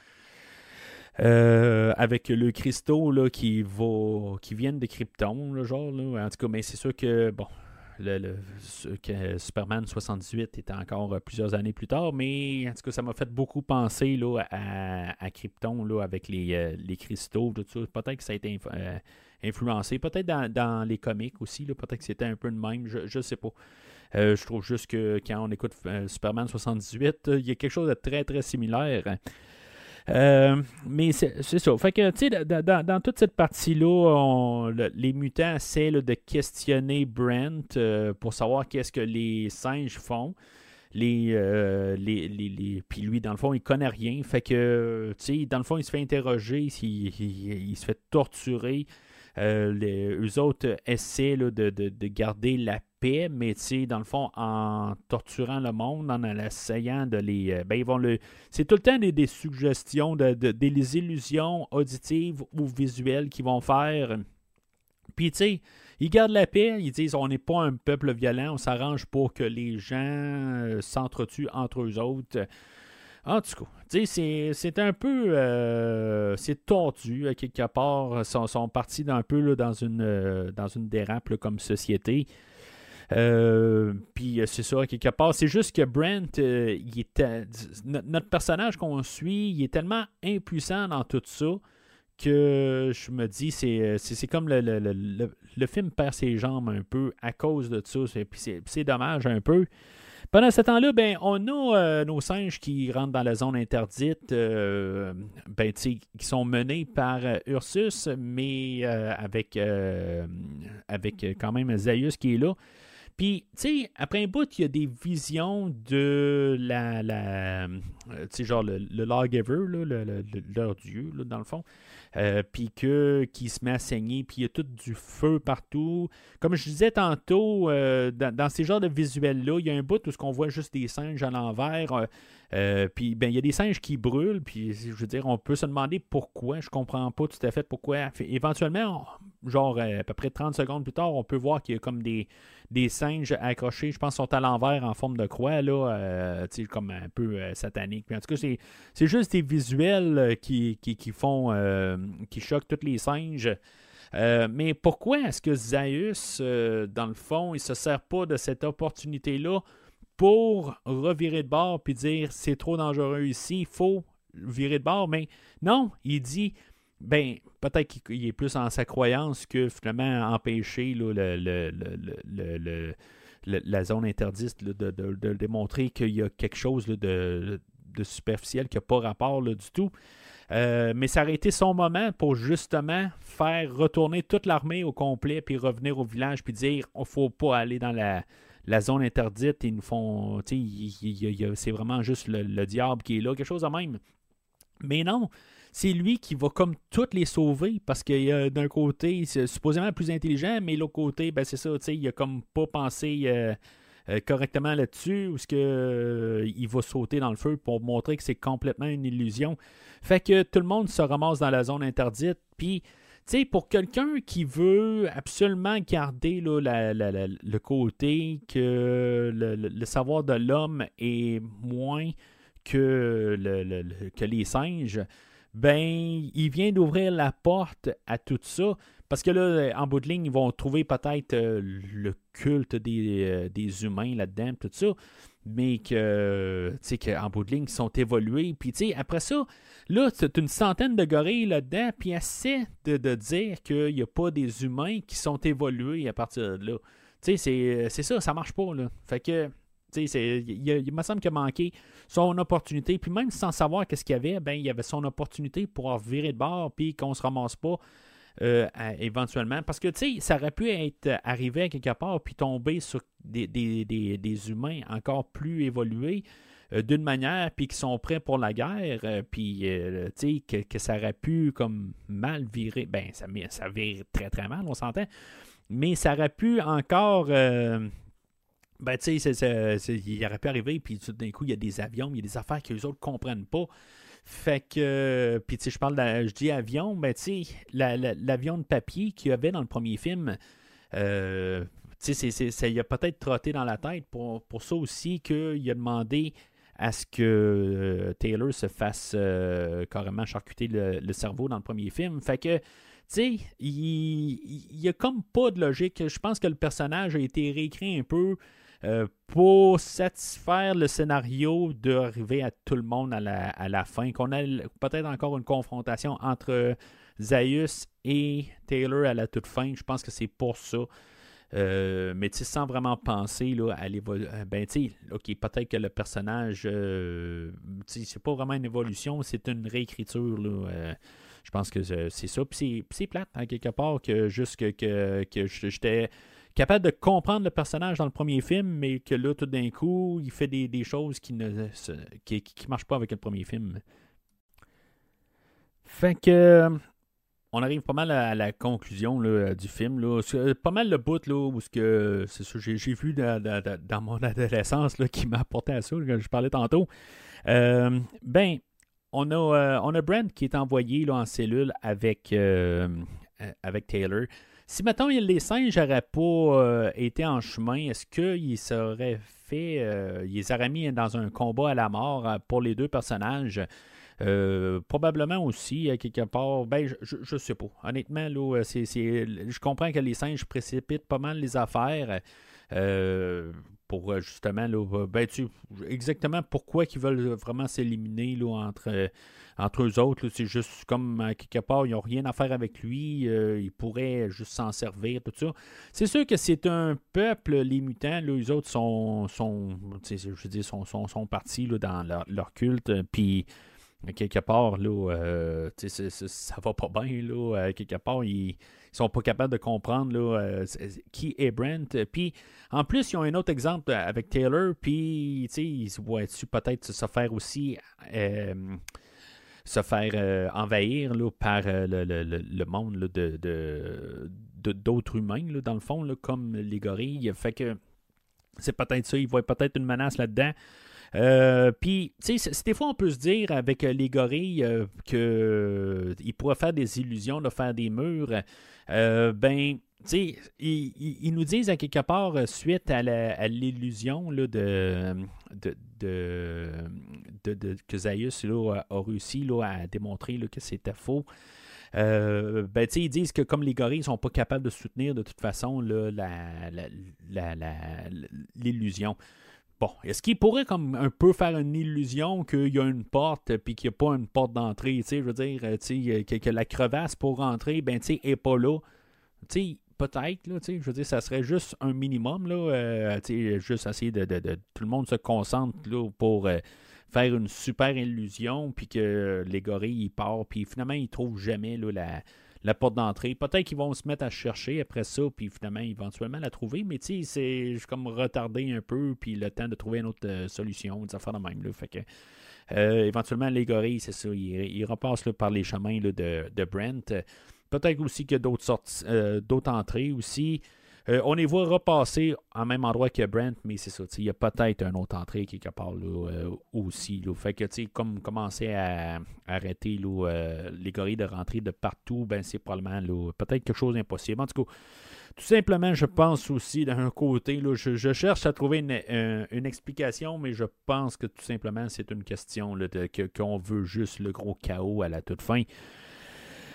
Euh, avec le cristaux là, qui va qui viennent de Krypton, là, genre là. En tout cas, mais c'est sûr que bon. Le, le, que Superman soixante-dix-huit était encore plusieurs années plus tard, mais en tout cas, ça m'a fait beaucoup penser là, à, à Krypton là, avec les, euh, les cristaux, tout ça. Peut-être que ça a été inf- euh, influencé, peut-être dans, dans les comics aussi, là, peut-être que c'était un peu le même, je ne sais pas. Euh, je trouve juste que quand on écoute euh, Superman soixante-dix-huit, il euh, y a quelque chose de très très similaire. Hein. Euh, mais c'est, c'est ça. Fait que, tu sais, dans, dans, dans toute cette partie-là, on, le, les mutants essaient là, de questionner Brent euh, pour savoir qu'est-ce que les singes font. Les, euh, les, les, les, puis lui, dans le fond, il connaît rien. Fait que, tu sais, dans le fond, il se fait interroger, il, il, il se fait torturer. Euh, les, eux autres essaient là, de, de, de garder la paix, mais dans le fond, en torturant le monde, en essayant de les... Ben, ils vont le... C'est tout le temps des, des suggestions, de, de, des illusions auditives ou visuelles qu'ils vont faire. Puis, tu sais, ils gardent la paix, ils disent on n'est pas un peuple violent, on s'arrange pour que les gens euh, s'entretuent entre eux autres. En tout cas, tu sais, c'est, c'est un peu... Euh, c'est tordu, à quelque part. Ils sont, sont partis un peu là, dans, une, euh, dans une dérape là, comme société. Euh, puis c'est ça, à quelque part. C'est juste que Brent, euh, il est, euh, notre personnage qu'on suit, il est tellement impuissant dans tout ça que je me dis, c'est, c'est, c'est comme le, le, le, le film perd ses jambes un peu à cause de ça. C'est, c'est, c'est dommage un peu. Pendant ce temps-là, ben, on a euh, nos singes qui rentrent dans la zone interdite, euh, ben, qui sont menés par euh, Ursus, mais euh, avec, euh, avec quand même Zaius qui est là. Puis, tu sais, après un bout, il y a des visions de la, la tu sais, genre le, le Lawgiver, là, le, le, leur dieu, là, dans le fond. Euh, puis que qui se met à saigner, puis il y a tout du feu partout. Comme je disais tantôt, euh, dans, dans ces genres de visuels-là, il y a un bout où on voit juste des singes à l'envers. Euh, euh, puis ben il y a des singes qui brûlent, puis je veux dire, on peut se demander pourquoi. Je comprends pas tout à fait pourquoi. Éventuellement, genre euh, à peu près trente secondes plus tard, on peut voir qu'il y a comme des, des singes accrochés, je pense, sont à l'envers en forme de croix, là, euh, tu sais, comme un peu euh, satanique. Puis en tout cas, c'est, c'est juste des visuels qui, qui, qui font, euh, qui choquent tous les singes. Euh, mais pourquoi est-ce que Zaius, euh, dans le fond, il se sert pas de cette opportunité-là pour revirer de bord puis dire c'est trop dangereux ici, il faut virer de bord? Mais non, il dit, ben, peut-être qu'il est plus en sa croyance que finalement empêcher là, le, le, le, le, le, le, la zone interdite là, de, de, de démontrer qu'il y a quelque chose là, de, de superficiel qui n'a pas rapport là, du tout. Euh, mais ça aurait été son moment pour justement faire retourner toute l'armée au complet puis revenir au village puis dire il ne faut pas aller dans la, la zone interdite. Ils nous font, tu sais, il, il, il, c'est vraiment juste le, le diable qui est là, quelque chose de même. Mais non, c'est lui qui va comme toutes les sauver parce que euh, d'un côté, c'est supposément le plus intelligent, mais l'autre côté, ben c'est ça, tu sais, il a comme pas pensé euh, euh, correctement là-dessus ou ce que euh, il va sauter dans le feu pour montrer que c'est complètement une illusion. Fait que tout le monde se ramasse dans la zone interdite, puis tu sais, pour quelqu'un qui veut absolument garder là, la, la, la, le côté que le, le, le savoir de l'homme est moins que, le, le, le, que les singes, ben, il vient d'ouvrir la porte à tout ça. Parce que là, en bout de ligne, ils vont trouver peut-être euh, le culte des, euh, des humains là-dedans, tout ça. Mais que, tu sais, qu'en bout de ligne, ils sont évolués. Puis, tu sais, après ça, là, c'est une centaine de gorilles là-dedans. Puis, essaie de, de dire qu'il n'y a pas des humains qui sont évolués à partir de là. Tu sais, c'est, c'est ça, ça marche pas, là. Fait que, Tu sais, il, il me semble qu'il a manqué son opportunité. Puis même sans savoir qu'est-ce qu'il y avait, ben il y avait son opportunité pour en virer de bord puis qu'on se ramasse pas euh, à, éventuellement. Parce que, tu sais, ça aurait pu être arrivé à quelque part puis tomber sur des, des, des, des humains encore plus évolués euh, d'une manière puis qui sont prêts pour la guerre. Euh, puis, euh, tu sais, que, que ça aurait pu comme mal virer. Ben, ça, ça vire très, très mal, on s'entend. Mais ça aurait pu encore... Euh, Ben, tu sais, il aurait pu arriver, puis tout d'un coup, il y a des avions, il y a des affaires que les autres ne comprennent pas. Fait que, puis tu sais, je parle, de, je dis avion, ben, tu sais, la, la, l'avion de papier qu'il y avait dans le premier film, euh, tu sais, ça y a peut-être trotté dans la tête pour, pour ça aussi qu'il a demandé à ce que euh, Taylor se fasse euh, carrément charcuter le, le cerveau dans le premier film. Fait que, tu sais, il n'y a comme pas de logique. Je pense que le personnage a été réécrit un peu euh, pour satisfaire le scénario d'arriver à tout le monde à la, à la fin. Qu'on a peut-être encore une confrontation entre Zaius et Taylor à la toute fin. Je pense que c'est pour ça. Euh, mais tu sais, sans vraiment penser là, à l'évolution, ben tu sais, ok, peut-être que le personnage, euh, tu sais, c'est pas vraiment une évolution, c'est une réécriture, là. Euh, je pense que c'est ça. Puis c'est, c'est plate, hein, quelque part, que juste que, que, que j'étais capable de comprendre le personnage dans le premier film, mais que là, tout d'un coup, il fait des, des choses qui ne qui, qui marchent pas avec le premier film. Fait que on arrive pas mal à la conclusion là, du film. Là. C'est pas mal le bout là, où ce que, c'est ça, j'ai, j'ai vu dans, dans, dans mon adolescence là, qui m'a apporté à ça, que je parlais tantôt. Euh, ben, on a, euh, on a Brent qui est envoyé là, en cellule avec, euh, avec Taylor. Si, mettons, les singes n'auraient pas euh, été en chemin, est-ce qu'ils seraient fait, euh, ils auraient mis dans un combat à la mort pour les deux personnages? Euh, probablement aussi, à quelque part, ben, je, je sais pas. Honnêtement, là, c'est, c'est, je comprends que les singes précipitent pas mal les affaires euh, pour justement, là, ben, tu, exactement pourquoi ils veulent vraiment s'éliminer là, entre, entre eux autres. Là, c'est juste comme, à quelque part, ils n'ont rien à faire avec lui. Euh, ils pourraient juste s'en servir, tout ça. C'est sûr que c'est un peuple, les mutants, là, eux autres sont, sont, je veux dire, sont, sont, sont partis là, dans leur, leur culte, puis quelque part, là, euh, c'est, c'est, ça va pas bien, là. Euh, quelque part, ils, ils sont pas capables de comprendre là, euh, qui est Brent. Puis, en plus, ils ont un autre exemple avec Taylor, puis, ils se voient-tu peut-être se faire aussi euh, se faire euh, envahir là, par euh, le, le, le monde là, de, de, de, d'autres humains, là, dans le fond, là, comme les gorilles. Fait que c'est peut-être ça, ils voient peut-être une menace là-dedans. Euh, Puis, tu sais, des fois, on peut se dire avec les gorilles euh, qu'ils euh, pourraient faire des illusions, de faire des murs. Euh, ben, tu sais, ils, ils, ils nous disent à quelque part, suite à, la, à l'illusion là, de, de, de, de, de que Zaius là, a réussi là, à démontrer là, que c'était faux. Euh, ben, ils disent que comme les gorilles ne sont pas capables de soutenir de toute façon là, la, la, la, la, l'illusion. Bon, est-ce qu'il pourrait comme un peu faire une illusion qu'il y a une porte et qu'il n'y a pas une porte d'entrée, tu sais, je veux dire, tu sais, que, que la crevasse pour rentrer, ben, tu sais, n'est pas là. Tu sais, peut-être, là, tu sais, je veux dire, ça serait juste un minimum, là, euh, tu sais, juste essayer de, de, de, tout le monde se concentre, là, pour euh, faire une super illusion, puis que les gorilles, ils partent, puis finalement, ils trouvent jamais, là, la... la porte d'entrée. Peut-être qu'ils vont se mettre à chercher après ça, puis finalement, éventuellement, la trouver. Mais tu sais, c'est comme retarder un peu, puis le temps de trouver une autre euh, solution, des affaires de même. Là. Fait que, euh, éventuellement, les gorilles, c'est ça, ils, ils repassent là, par les chemins là, de, de Brent. Peut-être aussi qu'il y a d'autres, sorties, euh, d'autres entrées aussi. Euh, on les voit repasser en même endroit que Brent, mais c'est ça, il y a peut-être une autre entrée quelque part là, euh, aussi. Là. Fait que, tu sais, comme commencer à, à arrêter là, euh, les gorilles de rentrer de partout, ben c'est probablement là, peut-être quelque chose d'impossible. En tout cas, tout simplement, je pense aussi d'un côté, là, je, je cherche à trouver une, une, une explication, mais je pense que tout simplement, c'est une question là, de, que, qu'on veut juste le gros chaos à la toute fin.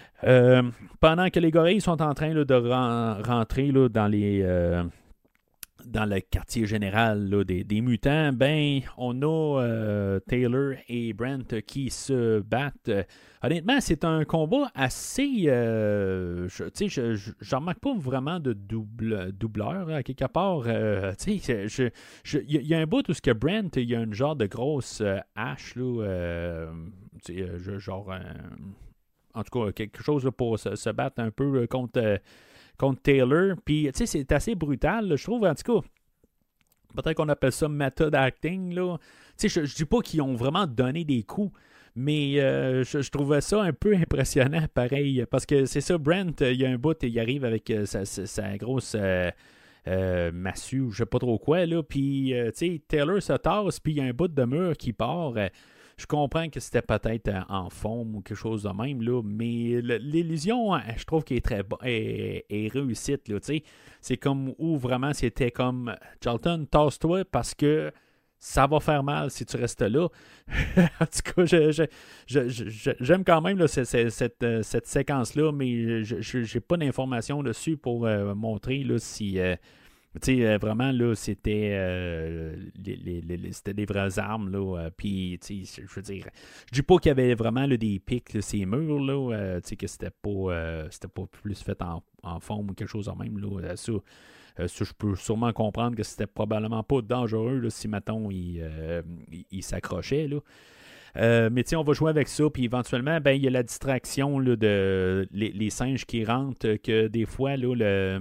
Euh, pendant que les gorilles sont en train là, de ren- rentrer là, dans les euh, dans le quartier général là, des, des mutants, ben, on a euh, Taylor et Brent qui se battent. Euh, honnêtement, c'est un combat assez... Euh, je, tu sais, je, je, je remarque pas vraiment de double, doubleur, à quelque part. Euh, tu sais, je, je, il y a un bout où ce que Brent, il y a une genre de grosse euh, hache, là, euh, tu sais, euh, genre... Euh, en tout cas, quelque chose là, pour se, se battre un peu là, contre... Euh, contre Taylor. Puis, tu sais, c'est assez brutal, là, je trouve, en tout cas. Peut-être qu'on appelle ça method acting, là. Tu sais, je, je dis pas qu'ils ont vraiment donné des coups, mais euh, je, je trouvais ça un peu impressionnant, pareil. Parce que c'est ça, Brent, il y a un bout, il arrive avec euh, sa, sa, sa grosse euh, euh, massue, ou je sais pas trop quoi, là. Puis, euh, tu sais, Taylor se tasse, puis il y a un bout de mur qui part. Euh, Je comprends que c'était peut-être en forme ou quelque chose de même, là, mais le, l'illusion, je trouve qu'elle est très bo- est, est réussite. Là, c'est comme où vraiment c'était comme Charlton, tasse-toi parce que ça va faire mal si tu restes là. En tout cas, je, je, je, je, j'aime quand même là, cette, cette, cette séquence-là, mais je n'ai pas d'informations dessus pour euh, montrer là, si. Euh, Tu sais, vraiment, là, c'était, euh, les, les, les, c'était des vraies armes, là. Euh, Puis, tu sais, je veux dire, je dis pas qu'il y avait vraiment là, des pics, là, ces murs, là. Euh, tu sais, que c'était pas, euh, c'était pas plus fait en, en forme ou quelque chose de même, là. Euh, ça, euh, ça, je peux sûrement comprendre que c'était probablement pas dangereux, là, si, mettons, il, euh, il, il s'accrochait, là. Euh, mais tu sais, on va jouer avec ça, puis éventuellement, ben, il y a la distraction, là, de les, les singes qui rentrent, que des fois, là, le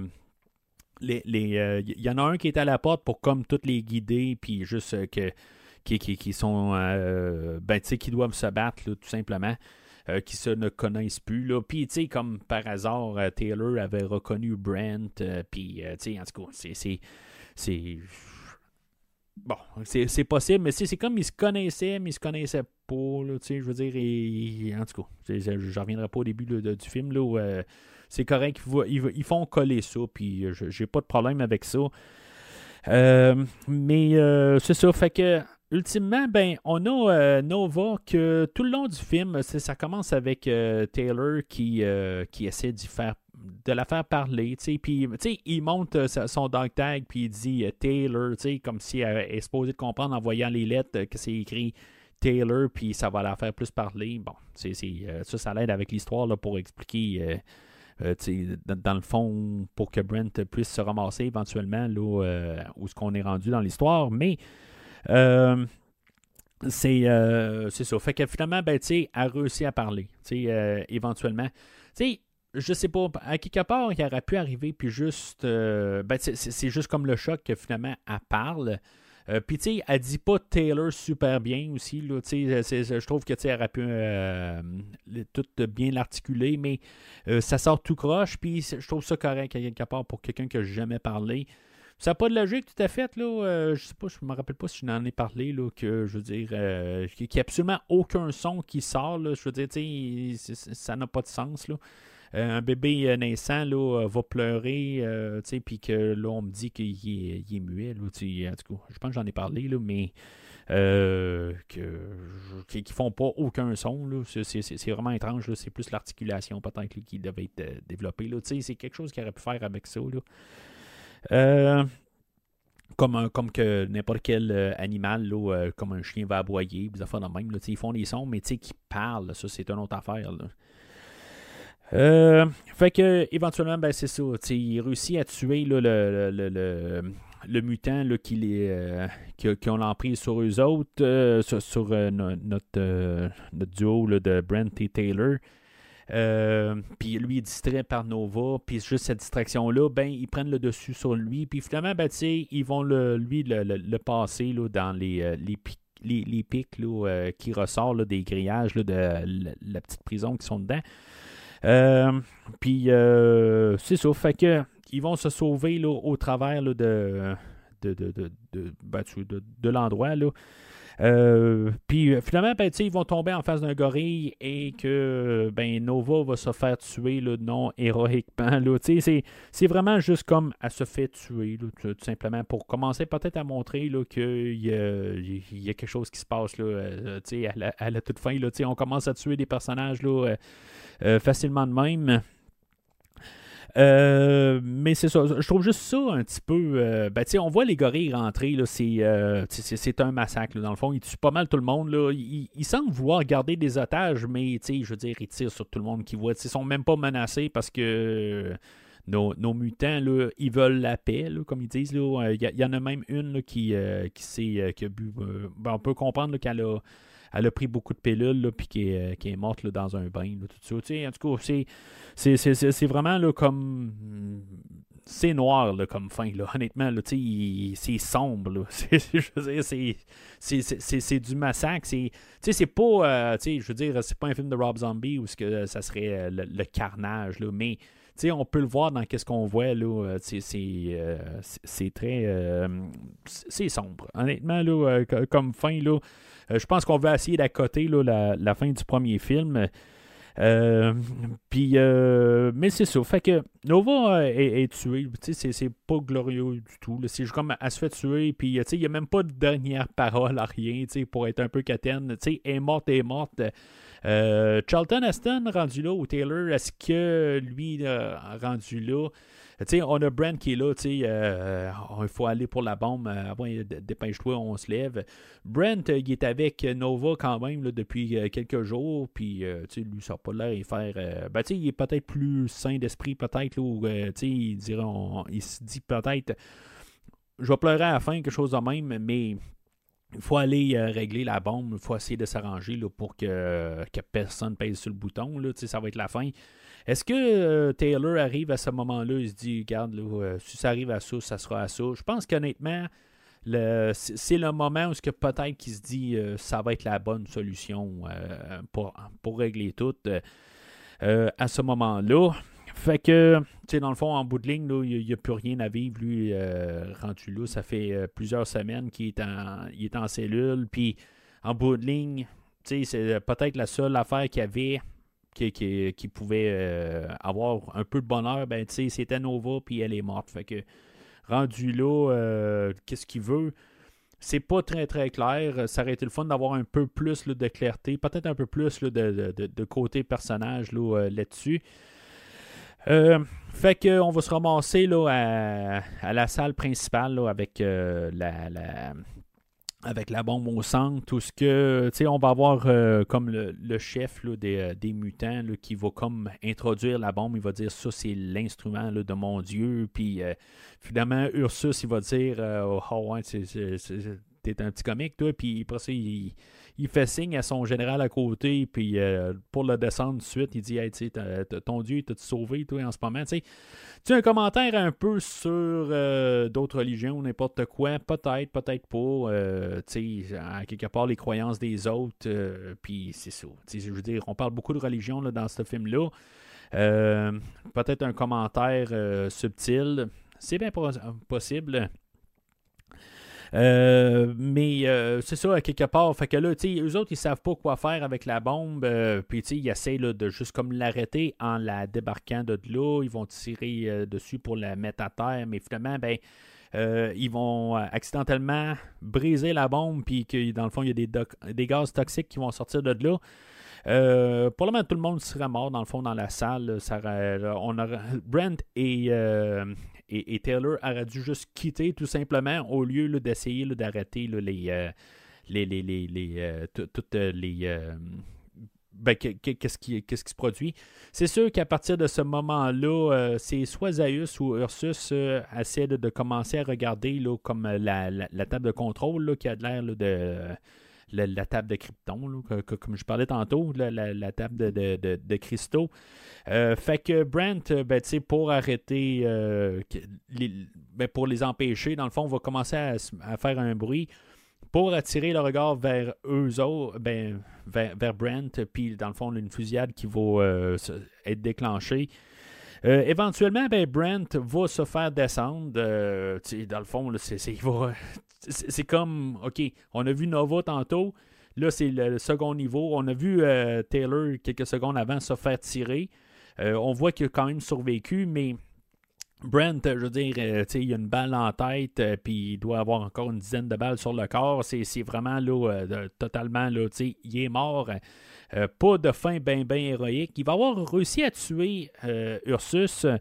les, les, euh, y en a un qui est à la porte pour comme toutes les guider, puis juste euh, que, qui, qui, qui sont, euh, ben, tu sais, qui doivent se battre, là, tout simplement, euh, qui se ne connaissent plus, là. Puis, tu sais, comme par hasard, euh, Taylor avait reconnu Brent, euh, puis, euh, tu sais, en tout cas, c'est, c'est, c'est, bon, c'est, c'est possible, mais c'est comme ils se connaissaient, mais ils se connaissaient pas, là, tu sais, je veux dire, et, en tout cas, je ne reviendrai pas au début là, de, du film, là, où, euh, c'est correct, ils, ils font coller ça, puis je j'ai pas de problème avec ça. Euh, mais euh, c'est ça, fait que ultimement, ben, on a euh, Nova que tout le long du film, ça commence avec euh, Taylor qui, euh, qui essaie d'y faire, de la faire parler, tu sais, puis il monte euh, son dog tag, puis il dit euh, Taylor, tu sais, comme si elle est supposée de comprendre en voyant les lettres euh, que c'est écrit Taylor, puis ça va la faire plus parler. Bon, c'est, c'est, euh, ça, ça l'aide avec l'histoire là, pour expliquer. Euh, Euh, dans, dans le fond, pour que Brent puisse se ramasser éventuellement là, euh, où est-ce qu'on est rendu dans l'histoire. Mais euh, c'est, euh, c'est ça. Fait que finalement, ben, elle a réussi à parler. Euh, éventuellement. T'sais, je sais pas, à quelque part, il aurait pu arriver, puis juste. Euh, ben, c'est, c'est juste comme le choc que finalement, elle parle. Euh, Puis, tu sais, elle dit pas Taylor super bien aussi. Là, c'est, c'est, je trouve que elle aurait pu euh, tout bien l'articuler, mais euh, ça sort tout croche. Puis, je trouve ça correct à quelque part pour quelqu'un que j'ai jamais parlé. Ça n'a pas de logique tout à fait. Là, euh, je sais pas, je me rappelle pas si je n'en ai parlé. Là, que je veux dire, euh, qu'il n'y a absolument aucun son qui sort. Là, je veux dire, tu sais, ça n'a pas de sens. Là. Euh, un bébé naissant là, va pleurer, euh, puis que là, on me dit qu'il est, il est muet. Là, en tout cas, je pense que j'en ai parlé, là, mais euh, que, qui ne font pas aucun son. Là, c'est, c'est, c'est vraiment étrange. Là, c'est plus l'articulation peut-être là, qui devait être euh, développée. Là, c'est quelque chose qu'il aurait pu faire avec ça. Là. Euh, comme, un, comme que n'importe quel euh, animal, là, euh, comme un chien va aboyer, des affaires de même. Là, ils font des sons, mais qui parlent, ça, c'est une autre affaire. Là. Euh, fait que éventuellement, ben, c'est ça. Il réussit à tuer là, le, le, le, le mutant là, qui, les, euh, qui, qui ont l'emprise sur eux autres, euh, sur, sur euh, no, notre, euh, notre duo là, de Brent et Taylor. Euh, puis lui il est distrait par Nova, puis juste cette distraction-là, ben ils prennent le dessus sur lui, puis finalement, ben, ils vont le, lui le, le, le passer là, dans les, euh, les pics. Les, les pics là, euh, qui ressortent là, des grillages là, de la, la petite prison qui sont dedans. Euh, puis euh, c'est ça, fait que ils vont se sauver là, au travers là, de, de, de, de, de, ben, de, de l'endroit. Là. Euh, puis finalement, ben, ils vont tomber en face d'un gorille et que ben, Nova va se faire tuer là, non héroïquement. Là. C'est, c'est vraiment juste comme elle se fait tuer, là, tout, tout simplement, pour commencer peut-être à montrer là, qu'il y a, il y a quelque chose qui se passe là, euh, à, la, à la toute fin. Là, on commence à tuer des personnages là, euh, Euh, facilement de même. Euh, mais c'est ça, je trouve juste ça un petit peu. Euh, ben, tu sais, on voit les gorilles rentrer, là, c'est, euh, c'est, c'est un massacre, là, dans le fond. Ils tuent pas mal tout le monde, là. Ils, ils semblent vouloir garder des otages, mais, tu sais, je veux dire, ils tirent sur tout le monde qu'ils voient. Ils sont même pas menacés parce que euh, nos, nos mutants, là, ils veulent la paix, là, comme ils disent. Il euh, y, y en a même une là, qui, euh, qui, s'est, euh, qui a bu. Euh, ben, on peut comprendre là, qu'elle a. Elle a pris beaucoup de pilules, là, puis qui est, qui est morte là, dans un bain, là, tout ça. T'sais, en tout cas, c'est, c'est, c'est, c'est, c'est vraiment là, comme... C'est noir là, comme fin, là, honnêtement. Là, il, c'est sombre. Là. C'est, je veux dire, c'est, c'est, c'est, c'est, c'est du massacre. C'est, c'est pas... Euh, je veux dire, c'est pas un film de Rob Zombie où ce que ça serait le, le carnage, là, mais... T'sais, on peut le voir dans qu'est-ce qu'on voit, là, c'est, euh, c'est, c'est très... Euh, c'est sombre. Honnêtement, là, euh, comme fin, là, euh, je pense qu'on va essayer d'accoter là, la, la fin du premier film. Euh, puis, euh, mais c'est ça. Fait que Nova est, est tuée. C'est, c'est pas glorieux du tout. Là. C'est juste comme elle se fait tuer. Puis, il n'y a même pas de dernière parole à rien pour être un peu quétaine. Elle est morte, elle est morte. Euh, Charlton Heston rendu là, ou Taylor, est-ce que lui euh, rendu là? T'sais, on a Brent qui est là, euh, il faut aller pour la bombe, euh, ouais, dépêche-toi, on se lève. Brent, euh, il est avec Nova quand même là, depuis euh, quelques jours, puis euh, lui, ça n'a pas l'air de faire. Euh, ben, il est peut-être plus sain d'esprit, peut-être, là, ou euh, il, dirait, on, il se dit peut-être, je vais pleurer à la fin, quelque chose de même, mais. Il faut aller euh, régler la bombe, il faut essayer de s'arranger là, pour que, euh, que personne pèse sur le bouton. Là, ça va être la fin. Est-ce que euh, Taylor arrive à ce moment-là, il se dit, regarde, là, euh, si ça arrive à ça, ça sera à ça. Je pense qu'honnêtement, le, c'est le moment où que peut-être qu'il se dit, euh, ça va être la bonne solution euh, pour, pour régler tout euh, à ce moment-là. Fait que, tu sais, dans le fond, en bout de ligne, il n'y a, a plus rien à vivre, lui, euh, rendu là. Ça fait euh, plusieurs semaines qu'il est en, il est en cellule. Puis, en bout de ligne, tu sais, c'est peut-être la seule affaire qu'il y avait qui, qui, qui pouvait euh, avoir un peu de bonheur. Ben, tu sais, c'était Nova, puis elle est morte. Fait que, rendu là, euh, qu'est-ce qu'il veut? C'est pas très, très clair. Ça aurait été le fun d'avoir un peu plus là, de clarté. Peut-être un peu plus là, de, de, de côté personnage là, là-dessus. Euh, fait qu'on va se ramasser là, à, à la salle principale là, avec, euh, la, la, avec la bombe au centre. Tout ce que, tu sais, on va avoir euh, comme le, le chef là, des, des mutants là, qui va comme introduire la bombe. Il va dire ça, c'est l'instrument là, de mon Dieu. Puis euh, finalement, Ursus, il va dire euh, oh, ouais, c'est, c'est, c'est, t'es un petit comique, toi. Puis après ça, il. Il fait signe à son général à côté, puis euh, pour le descendre tout de suite, il dit hey, tu sais, ton Dieu, t'as-tu sauvé, toi, en ce moment? Tu sais, un commentaire un peu sur euh, d'autres religions, n'importe quoi, peut-être, peut-être pas. Euh, tu sais, à quelque part, les croyances des autres, euh, puis c'est ça. Tu sais, je veux dire, on parle beaucoup de religion là, dans ce film-là. Euh, peut-être un commentaire euh, subtil. C'est bien possible. Euh, mais euh, c'est ça, à quelque part. Fait que là, tu sais, eux autres, ils savent pas quoi faire avec la bombe. Euh, puis, tu sais, ils essaient là, de juste comme l'arrêter en la débarquant de là. Ils vont tirer euh, dessus pour la mettre à terre. Mais finalement, ben, euh, ils vont accidentellement briser la bombe. Puis que dans le fond, il y a des, doc- des gaz toxiques qui vont sortir de là. Euh, pour le moment, tout le monde serait mort dans le fond dans la salle. Ça, on aura, Brent et, euh, et, et Taylor auraient dû juste quitter tout simplement au lieu là, d'essayer là, d'arrêter là, les, euh, les, les, les, les euh, toutes les euh, ben, qu'est-ce qui, qu'est-ce qui se produit. C'est sûr qu'à partir de ce moment-là, euh, c'est soit Zaius ou Ursus euh, essaient de, de commencer à regarder là, comme la, la, la table de contrôle là, qui a de l'air là, de La, la table de Krypton, là, que, que, comme je parlais tantôt, la, la, la table de, de, de, de cristaux. Euh, fait que Brent, ben, pour arrêter, euh, les, ben, pour les empêcher, dans le fond, on va commencer à, à faire un bruit pour attirer le regard vers eux autres, ben, vers, vers Brent, puis dans le fond, une fusillade qui va euh, être déclenchée. Euh, éventuellement, ben, Brent va se faire descendre. Euh, dans le fond, là, c'est, c'est, il va, c'est, c'est comme, OK, on a vu Nova tantôt. Là, c'est le, le second niveau. On a vu euh, Taylor quelques secondes avant se faire tirer. Euh, on voit qu'il a quand même survécu, mais Brent, je veux dire, euh, il a une balle en tête, euh, puis il doit avoir encore une dizaine de balles sur le corps. C'est, c'est vraiment là, euh, totalement, là, il est mort. Euh, pas de fin bien, bien héroïque. Il va avoir réussi à tuer euh, Ursus.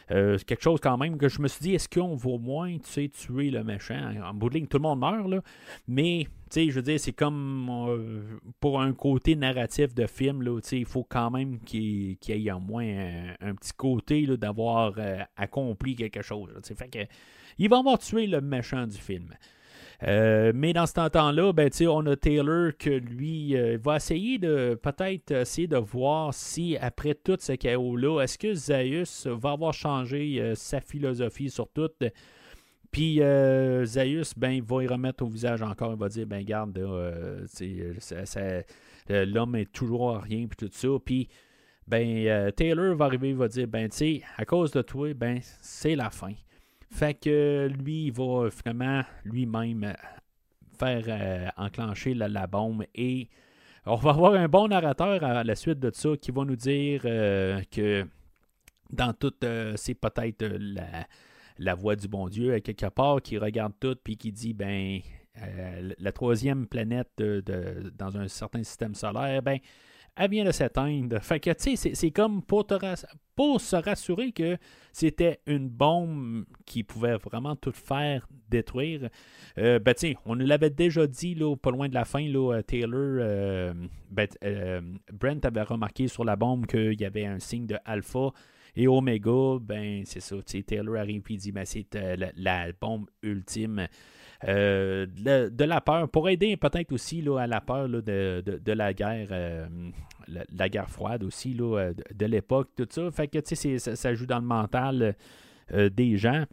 Euh, c'est quelque chose quand même que je me suis dit, est-ce qu'on va au moins tuer le méchant? En bout de ligne, tout le monde meurt, là. Mais, tu sais, je veux dire, c'est comme euh, pour un côté narratif de film, là, tu sais, il faut quand même qu'il, qu'il y ait au moins un, un petit côté là, d'avoir euh, accompli quelque chose. Là, fait que, il va avoir tué le méchant du film. Euh, mais dans ce temps-là, ben, on a Taylor que lui euh, va essayer de peut-être essayer de voir si après tout ce chaos-là, est-ce que Zaius va avoir changé euh, sa philosophie sur tout. Puis euh, Zaius, ben, il va y remettre au visage encore, il va dire, ben garde, euh, ça, ça, euh, l'homme est toujours à rien, puis tout ça. Puis ben, euh, Taylor va arriver, il va dire, ben, tu sais, à cause de toi, ben, c'est la fin. Fait que lui, il va finalement lui-même faire euh, enclencher la, la bombe et on va avoir un bon narrateur à la suite de ça qui va nous dire euh, que dans tout, euh, c'est peut-être euh, la, la voix du bon Dieu à quelque part qui regarde tout puis qui dit, ben, euh, la troisième planète de, de, dans un certain système solaire, ben, elle vient de s'éteindre. Fait que, tu sais, c'est, c'est comme pour, te rass- pour se rassurer que c'était une bombe qui pouvait vraiment tout faire détruire. Euh, ben, tu sais, on nous l'avait déjà dit, là, pas loin de la fin, là, Taylor, euh, ben, euh, Brent avait remarqué sur la bombe qu'il y avait un signe de alpha et oméga. Ben, c'est ça, tu sais, Taylor arrive et dit, ben, c'est euh, la, la bombe ultime. Euh, de, de la peur, pour aider peut-être aussi là, à la peur là, de, de, de la guerre, euh, la, la guerre froide aussi, là, de, de l'époque, tout ça. Fait que tu sais, ça, ça joue dans le mental euh, des gens.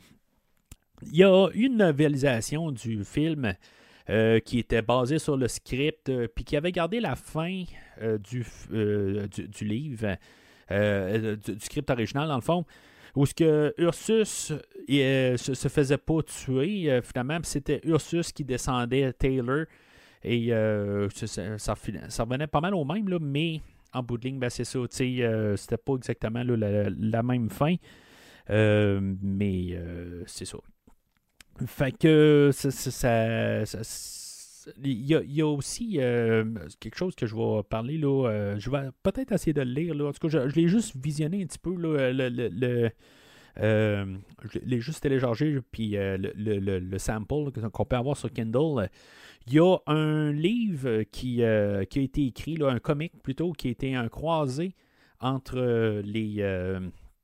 Il y a une novélisation du film euh, qui était basée sur le script, euh, puis qui avait gardé la fin euh, du, euh, du, du livre, euh, du, du script original, dans le fond. Où ce que Ursus euh, se, se faisait pas tuer, euh, finalement, c'était Ursus qui descendait Taylor. Et euh, ça, ça, ça revenait pas mal au même, là, mais en bout de ligne, ben, c'est ça. Euh, c'était pas exactement là, la, la même fin. Euh, mais euh, c'est ça. Fait que ça, ça, ça, ça il y, a, il y a aussi euh, quelque chose que je vais parler là. Euh, je vais peut-être essayer de le lire. Là. En tout cas, je, je l'ai juste visionné un petit peu. Là, le, le, le, euh, je l'ai juste téléchargé. Puis euh, le, le, le, le sample là, qu'on peut avoir sur Kindle. Il y a un livre qui, euh, qui a été écrit, là, un comic plutôt, qui a été un croisé entre les. Euh,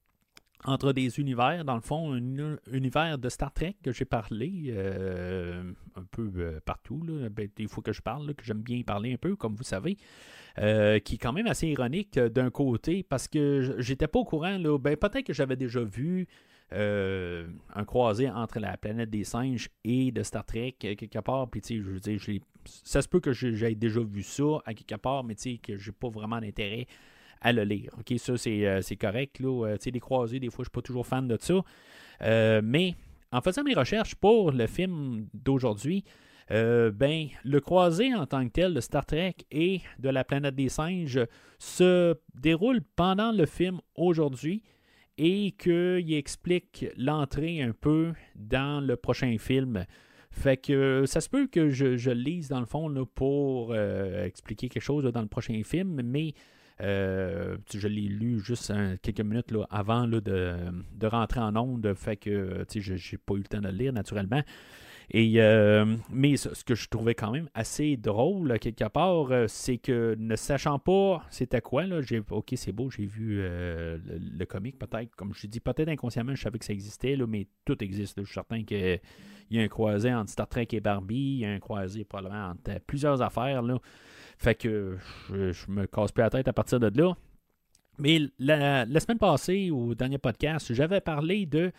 entre des univers, dans le fond, un univers de Star Trek que j'ai parlé euh, un peu euh, partout, là, ben, des fois que je parle, là, que j'aime bien parler un peu, comme vous savez, euh, qui est quand même assez ironique euh, d'un côté, parce que j'étais pas au courant, là, ben, peut-être que j'avais déjà vu euh, un croisé entre la planète des singes et de Star Trek, quelque part, puis tu sais, je veux dire, j'ai, ça se peut que j'aie déjà vu ça à quelque part, mais tu sais, que j'ai pas vraiment d'intérêt à le lire. OK, ça, c'est, euh, c'est correct. Là. Euh, tu sais, les croisés, des fois, je ne suis pas toujours fan de ça. Euh, mais en faisant mes recherches pour le film d'aujourd'hui, euh, ben, le croisé en tant que tel de Star Trek et de la planète des singes se déroule pendant le film aujourd'hui et qu'il explique l'entrée un peu dans le prochain film. Fait que ça se peut que je, je le lise dans le fond là, pour euh, expliquer quelque chose là, dans le prochain film, mais Euh, je l'ai lu juste hein, quelques minutes là, avant là, de, de rentrer en onde, fait que je n'ai pas eu le temps de le lire naturellement. Et, euh, mais ce, ce que je trouvais quand même assez drôle, quelque part, euh, c'est que ne sachant pas c'était quoi, là, j'ai, ok, c'est beau, j'ai vu euh, le, le comic peut-être, comme je dis, peut-être inconsciemment, je savais que ça existait, là, mais tout existe. Là, je suis certain qu'il y a un croisé entre Star Trek et Barbie, il y a un croisé probablement entre plusieurs affaires, là. Fait que je, je me casse plus la tête à partir de là. Mais la, la semaine passée, au dernier podcast, j'avais parlé de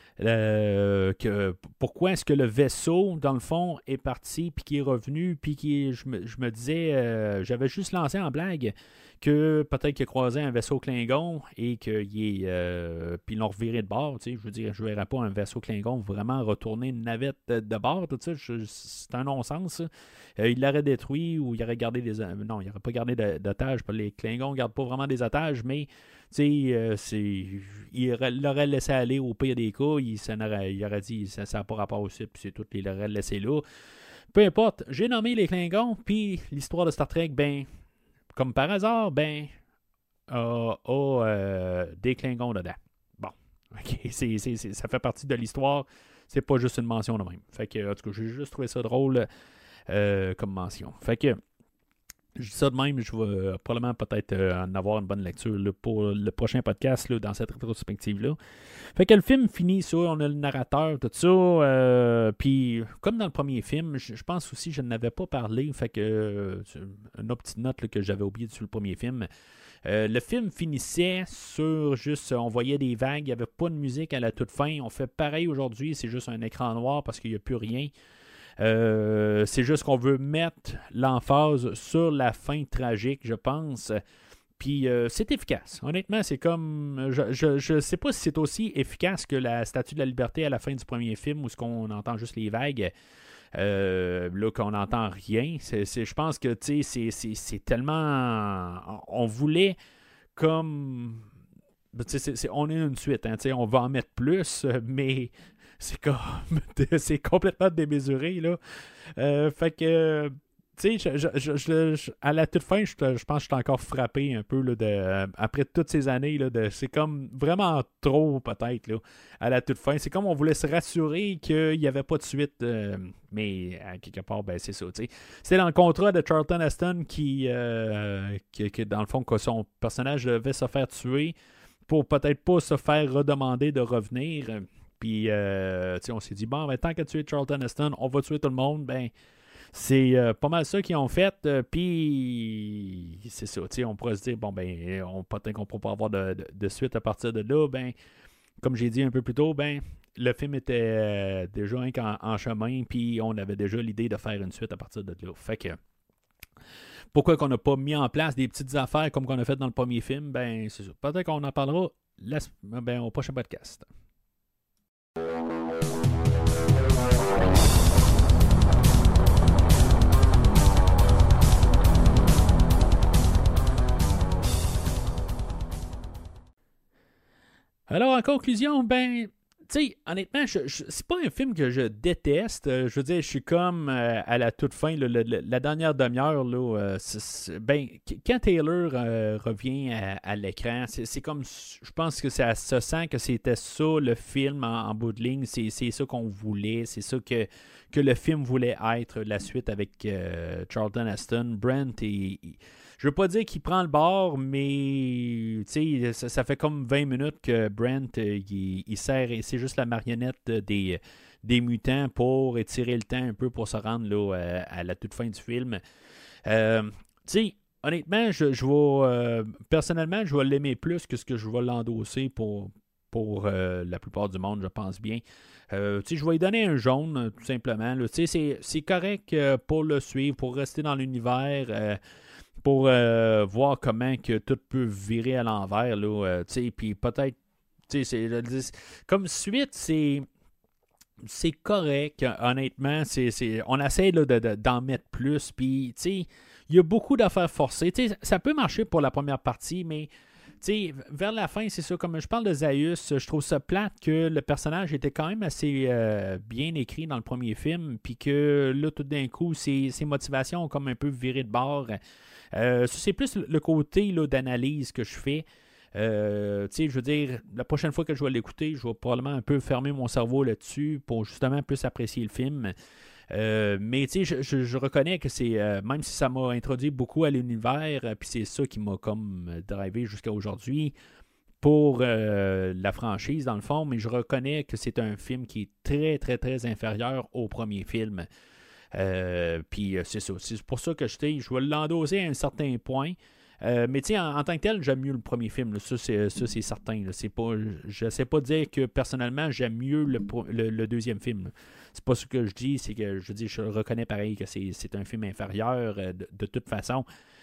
euh, que pourquoi est-ce que le vaisseau, dans le fond, est parti, puis qui est revenu, puis qui je me, je me disais, euh, j'avais juste lancé en blague que peut-être qu'il a croisé un vaisseau Klingon et qu'il est. Euh, puis ils l'ont reviré de bord. Tu sais, je veux dire, je ne verrais pas un vaisseau Klingon vraiment retourner une navette de, de bord. Tout ça, je, c'est un non-sens. Euh, il l'aurait détruit ou il aurait gardé des. Non, il n'aurait pas gardé d'otages. Les Klingons ne gardent pas vraiment des otages, mais. Tu sais, euh, c'est, il l'aurait laissé aller au pire des cas, il, aurait, il aurait dit ça n'a pas rapport au site, puis c'est tout, il l'aurait laissé là. Peu importe, j'ai nommé les Klingons, puis l'histoire de Star Trek, ben, comme par hasard, ben, a, a euh, des Klingons dedans. Bon, OK, c'est, c'est, c'est, ça fait partie de l'histoire. C'est pas juste une mention de même. Fait que, en tout cas, j'ai juste trouvé ça drôle euh, comme mention. Fait que, je dis ça de même, je vais euh, probablement peut-être euh, en avoir une bonne lecture là, pour le prochain podcast là, dans cette rétrospective-là. Fait que le film finit ça, on a le narrateur, tout ça. Euh, Puis, comme dans le premier film, je, je pense aussi que je n'avais pas parlé. Fait que, euh, une autre petite note là, que j'avais oubliée sur le premier film. Euh, le film finissait sur juste, on voyait des vagues, il n'y avait pas de musique à la toute fin. On fait pareil aujourd'hui, c'est juste un écran noir parce qu'il n'y a plus rien. Euh, c'est juste qu'on veut mettre l'emphase sur la fin tragique, je pense. Puis euh, c'est efficace. Honnêtement, c'est comme. Je, je, je sais pas si c'est aussi efficace que la Statue de la Liberté à la fin du premier film où ce qu'on entend juste les vagues. Euh, là, qu'on n'entend rien. C'est, c'est, je pense que c'est, c'est, c'est tellement. On voulait comme. C'est, c'est, on est une suite, hein, on va en mettre plus, mais c'est comme c'est complètement démesuré là. Euh, fait que tu sais, je, je, je, je, à la toute fin, je, je pense que je suis encore frappé un peu là, de, euh, après toutes ces années. Là, de, c'est comme vraiment trop peut-être là, à la toute fin. C'est comme on voulait se rassurer qu'il n'y avait pas de suite. Euh, mais à quelque part, ben, c'est ça. T'sais. C'est dans le contrat de Charlton Heston qui, euh, qui, qui, dans le fond, que son personnage devait se faire tuer pour peut-être pas se faire redemander de revenir. Puis, euh, on s'est dit, bon, ben, tant que tu es Charlton Heston, on va tuer tout le monde. Ben, c'est euh, pas mal ça qu'ils ont fait. Euh, Puis, c'est ça. On pourrait se dire, bon, ben, on, peut-être qu'on ne pourra pas avoir de, de, de suite à partir de là. Ben, comme j'ai dit un peu plus tôt, ben, le film était euh, déjà en, en chemin. Puis, on avait déjà l'idée de faire une suite à partir de là. Fait que, pourquoi qu'on n'a pas mis en place des petites affaires comme qu'on a fait dans le premier film? Ben, c'est ça. Peut-être qu'on en parlera la, ben, au prochain podcast. Alors, en conclusion, ben, tu sais, honnêtement, je, je, c'est pas un film que je déteste. Je veux dire, je suis comme euh, à la toute fin, là, le, le, la dernière demi-heure, là, euh, c'est, c'est, ben, quand Taylor euh, revient à, à l'écran, c'est, c'est comme, je pense que ça se sent que c'était ça le film en, en bout de ligne. C'est, c'est ça qu'on voulait, c'est ça que, que le film voulait être, la suite avec euh, Charlton Heston, Brent et... et je veux pas dire qu'il prend le bord, mais ça, ça fait comme vingt minutes que Brent, euh, il, il sert, c'est juste la marionnette des, des mutants pour étirer le temps un peu pour se rendre là, à, à la toute fin du film. Euh, tu sais, honnêtement, je, je vais, euh, personnellement, je vais l'aimer plus que ce que je vais l'endosser pour, pour euh, la plupart du monde, je pense bien. Euh, je vais lui donner un jaune, tout simplement. Là. C'est, c'est correct euh, pour le suivre, pour rester dans l'univers. Euh, pour euh, voir comment que tout peut virer à l'envers. Là, euh, puis peut-être, c'est, c'est, comme suite, c'est, c'est correct, honnêtement. C'est, c'est, on essaie là, de, de, d'en mettre plus. Puis, il y a beaucoup d'affaires forcées. T'sais, ça peut marcher pour la première partie, mais t'sais, vers la fin, c'est ça. Comme je parle de Zaius, je trouve ça plate que le personnage était quand même assez euh, bien écrit dans le premier film. Puis que là, tout d'un coup, ses, ses motivations ont comme un peu viré de bord. Euh, c'est plus le côté là, d'analyse que je fais. Euh, je veux dire, la prochaine fois que je vais l'écouter, je vais probablement un peu fermer mon cerveau là-dessus pour justement plus apprécier le film. Euh, mais je, je, je reconnais que c'est, euh, même si ça m'a introduit beaucoup à l'univers, euh, puis c'est ça qui m'a comme drivé jusqu'à aujourd'hui pour euh, la franchise dans le fond, mais je reconnais que c'est un film qui est très, très, très inférieur au premier film. Euh, puis euh, c'est ça. C'est pour ça que je, je vais l'endosser à un certain point. Euh, mais tu sais, en, en tant que tel, j'aime mieux le premier film. Là. Ça, c'est, ça, c'est certain. Là. C'est pas, je ne sais pas dire que personnellement, j'aime mieux le, le, le deuxième film. Là. C'est pas ce que je dis. C'est que je dis, je reconnais pareil que c'est, c'est un film inférieur euh, de, de toute façon.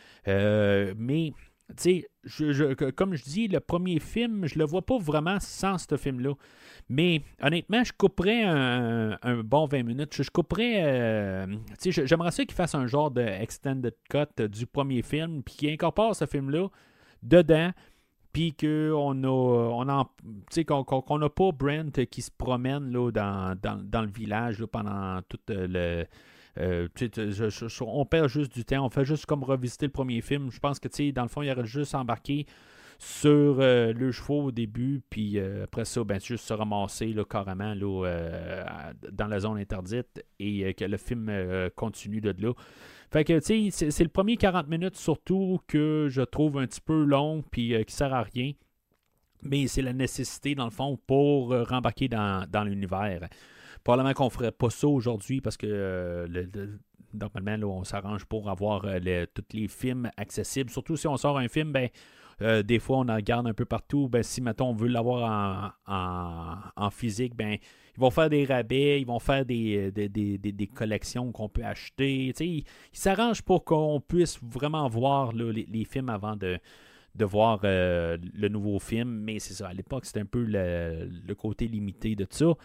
Euh, mais tu sais, je, je, comme je dis, le premier film, je le vois pas vraiment sans ce film-là. Mais honnêtement, je couperais un, un bon vingt minutes. Je, je couperais. Euh, tu sais, j'aimerais ça qu'il fasse un genre de extended cut du premier film, puis qu'il incorpore ce film-là dedans, puis qu'on a, on a, tu sais, qu'on qu'on n'a pas Brent qui se promène là, dans, dans, dans le village là, pendant tout le. Euh, je, je, je, on perd juste du temps. On fait juste comme revisiter le premier film. Je pense que, tu sais, dans le fond, il aurait juste embarqué sur euh, le chevaux au début, puis euh, après ça, ben, juste se ramasser là, carrément là, euh, dans la zone interdite et euh, que le film euh, continue de là. Fait que, tu sais, c'est, c'est le premier quarante minutes surtout que je trouve un petit peu long, puis euh, qui sert à rien. Mais c'est la nécessité, dans le fond, pour euh, rembarquer dans, dans l'univers. Probablement qu'on ne ferait pas ça aujourd'hui parce que euh, le, le, normalement, là, on s'arrange pour avoir euh, le, tous les films accessibles. Surtout si on sort un film, ben, euh, des fois, on en regarde un peu partout. Ben, si, mettons, on veut l'avoir en, en, en physique, ben, ils vont faire des rabais, ils vont faire des, des, des, des, des collections qu'on peut acheter. T'sais, ils ils s'arrangent pour qu'on puisse vraiment voir là, les, les films avant de, de voir euh, le nouveau film. Mais c'est ça, à l'époque, c'était un peu le, le côté limité de ça.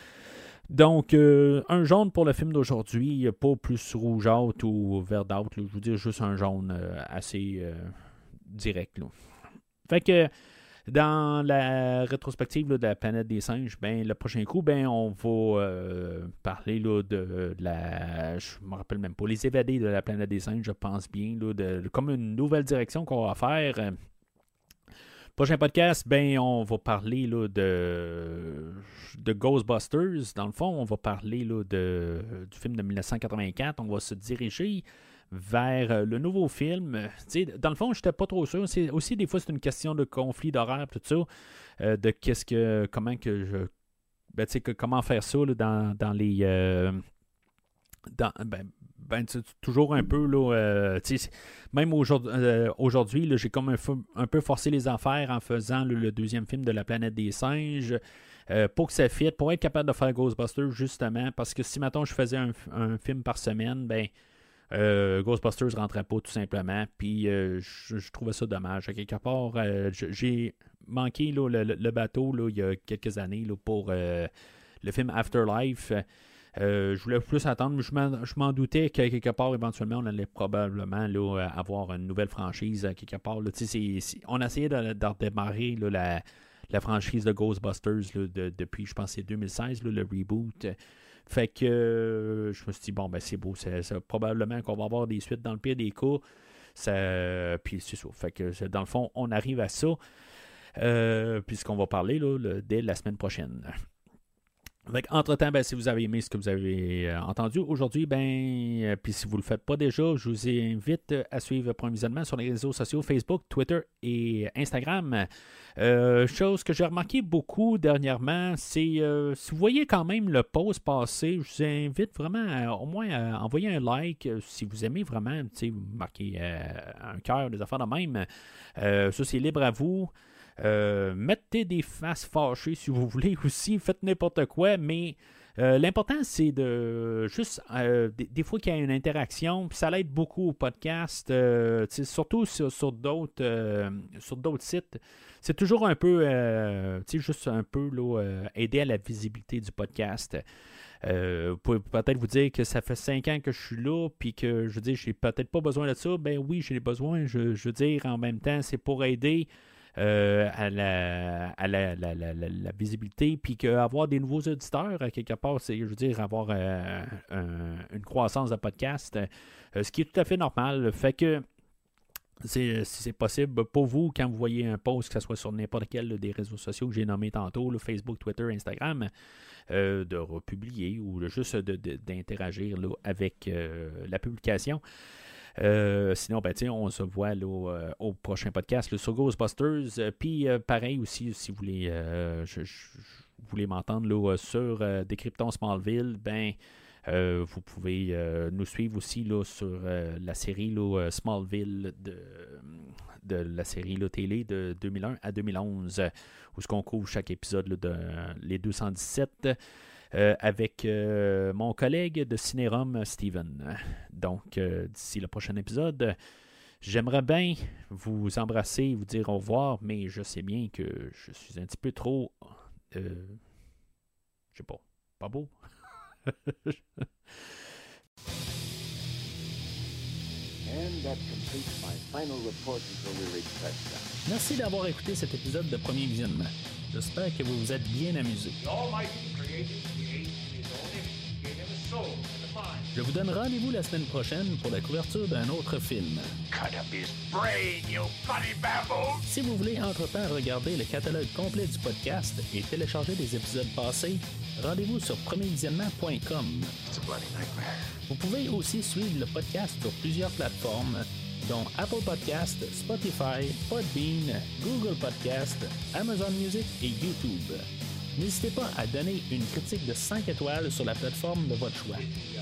Donc, euh, un jaune pour le film d'aujourd'hui, pas plus rougeâtre ou verdâtre. Je vous dis juste un jaune euh, assez euh, direct. Là. Fait que dans la rétrospective là, de la planète des singes, ben, le prochain coup, ben, on va euh, parler là, de, de la. Je me rappelle même pas. Les évadés de la planète des singes, je pense bien. Là, de, de, comme une nouvelle direction qu'on va faire. Prochain podcast, ben, on va parler là, de, de Ghostbusters. Dans le fond, on va parler là, de, du film de dix-neuf cent quatre-vingt-quatre. On va se diriger vers le nouveau film. T'sais, dans le fond, je n'étais pas trop sûr. C'est, aussi, des fois, c'est une question de conflit d'horaire, tout ça. Euh, de qu'est-ce que. Comment que je. Ben, que, comment faire ça là, dans, dans les. Euh, dans, ben, ben, toujours un peu, là, euh, même aujourd'hui, euh, aujourd'hui là, j'ai comme un, un peu forcé les affaires en faisant là, le deuxième film de la planète des singes euh, pour que ça fitte, pour être capable de faire Ghostbusters, justement, parce que si, mettons, je faisais un, un film par semaine, ben, euh, Ghostbusters ne rentrait pas tout simplement, puis euh, je, je trouvais ça dommage. À quelque part, euh, j'ai manqué là, le, le bateau là, il y a quelques années là, pour euh, le film Afterlife. Euh, je voulais plus attendre, mais je m'en, je m'en doutais qu'à quelque part, éventuellement, on allait probablement là, avoir une nouvelle franchise à quelque part. Là. C'est, c'est, on a essayé de, de redémarrer là, la, la franchise de Ghostbusters là, de, depuis, je pense, c'est deux mille seize, là, le reboot. Fait que euh, je me suis dit, bon, ben c'est beau, c'est, c'est, probablement qu'on va avoir des suites dans le pire des cas. Ça, puis c'est ça. Fait que dans le fond, on arrive à ça. Euh, puisqu'on va parler là, le, dès la semaine prochaine. Entre-temps, ben, si vous avez aimé ce que vous avez euh, entendu aujourd'hui, ben, euh, puis si vous ne le faites pas déjà, je vous invite à suivre Point Visionnement sur les réseaux sociaux Facebook, Twitter et Instagram. Euh, chose que j'ai remarqué beaucoup dernièrement, c'est euh, si vous voyez quand même le post passer, je vous invite vraiment à, au moins à envoyer un like euh, si vous aimez vraiment, tu sais, vous marquez euh, un cœur, des affaires de même. Euh, ça, c'est libre à vous. Euh, mettez des faces fâchées si vous voulez aussi, faites n'importe quoi, mais euh, l'important c'est de juste euh, des, des fois qu'il y a une interaction, puis ça l'aide beaucoup au podcast, euh, surtout sur, sur d'autres euh, sur d'autres sites. C'est toujours un peu euh, juste un peu là, euh, aider à la visibilité du podcast. Euh, vous pouvez peut-être vous dire que ça fait cinq ans que je suis là, puis que je veux dire, j'ai peut-être pas besoin de ça. Ben oui, j'ai besoin, je, je veux dire, en même temps, c'est pour aider. Euh, à, la, à la, la, la, la, la visibilité, puis qu'avoir des nouveaux auditeurs, à quelque part, c'est, je veux dire, avoir euh, un, une croissance de podcast, euh, ce qui est tout à fait normal. Fait que, c'est, si c'est possible pour vous, quand vous voyez un post, que ce soit sur n'importe quel là, des réseaux sociaux que j'ai nommés tantôt, là, Facebook, Twitter, Instagram, euh, de republier ou là, juste de, de, d'interagir là, avec euh, la publication. Euh, sinon, ben, on se voit là, au, au prochain podcast là, sur Ghostbusters. Euh, Puis, euh, pareil aussi, si vous voulez, euh, je, je, vous voulez m'entendre là, sur euh, Décryptons Smallville, ben, euh, vous pouvez euh, nous suivre aussi là, sur euh, la série là, Smallville de, de la série là, télé de deux mille un à deux mille onze, où ce qu'on couvre chaque épisode là, de les deux cent dix-sept. Euh, avec euh, mon collègue de Cinérum, Steven. Donc, euh, d'ici le prochain épisode, j'aimerais bien vous embrasser, vous dire au revoir, mais je sais bien que je suis un petit peu trop... Euh, je sais pas, pas beau. Merci d'avoir écouté cet épisode de Premier Visionnement. J'espère que vous vous êtes bien amusés. The Almighty created the age in his own image, gave him a soul and a mind. Je vous donne rendez-vous la semaine prochaine pour la couverture d'un autre film. Cut up his brain, you bloody bamboo! Si vous voulez entre-temps regarder le catalogue complet du podcast et télécharger des épisodes passés, rendez-vous sur premier visionnement point com. It's a bloody nightmare. Vous pouvez aussi suivre le podcast sur plusieurs plateformes, dont Apple Podcast, Spotify, Podbean, Google Podcast, Amazon Music et YouTube. N'hésitez pas à donner une critique de cinq étoiles sur la plateforme de votre choix.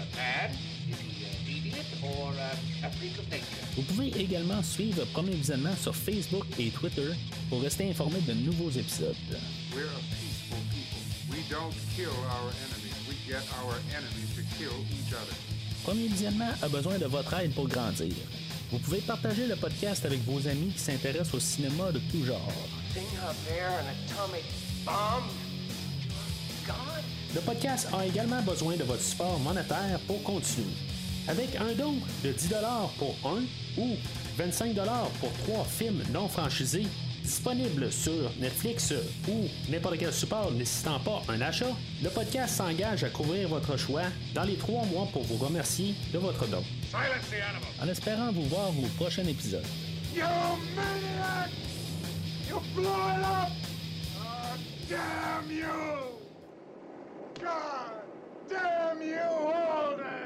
Vous pouvez également suivre Premier Visionnement sur Facebook et Twitter pour rester informé de nouveaux épisodes. We're a peaceful people. We don't kill our enemies. We get our enemies to kill each other. Premier Visionnement a besoin de votre aide pour grandir. Vous pouvez partager le podcast avec vos amis qui s'intéressent au cinéma de tout genre. Le podcast a également besoin de votre support monétaire pour continuer. Avec un don de dix dollars pour un ou vingt-cinq dollars pour trois films non franchisés disponibles sur Netflix ou n'importe quel support nécessitant pas un achat, le podcast s'engage à couvrir votre choix dans les trois mois pour vous remercier de votre don. Silence the animal! En espérant vous voir au prochain épisode. You maniac! You blew it up! Oh, damn you! God damn you all!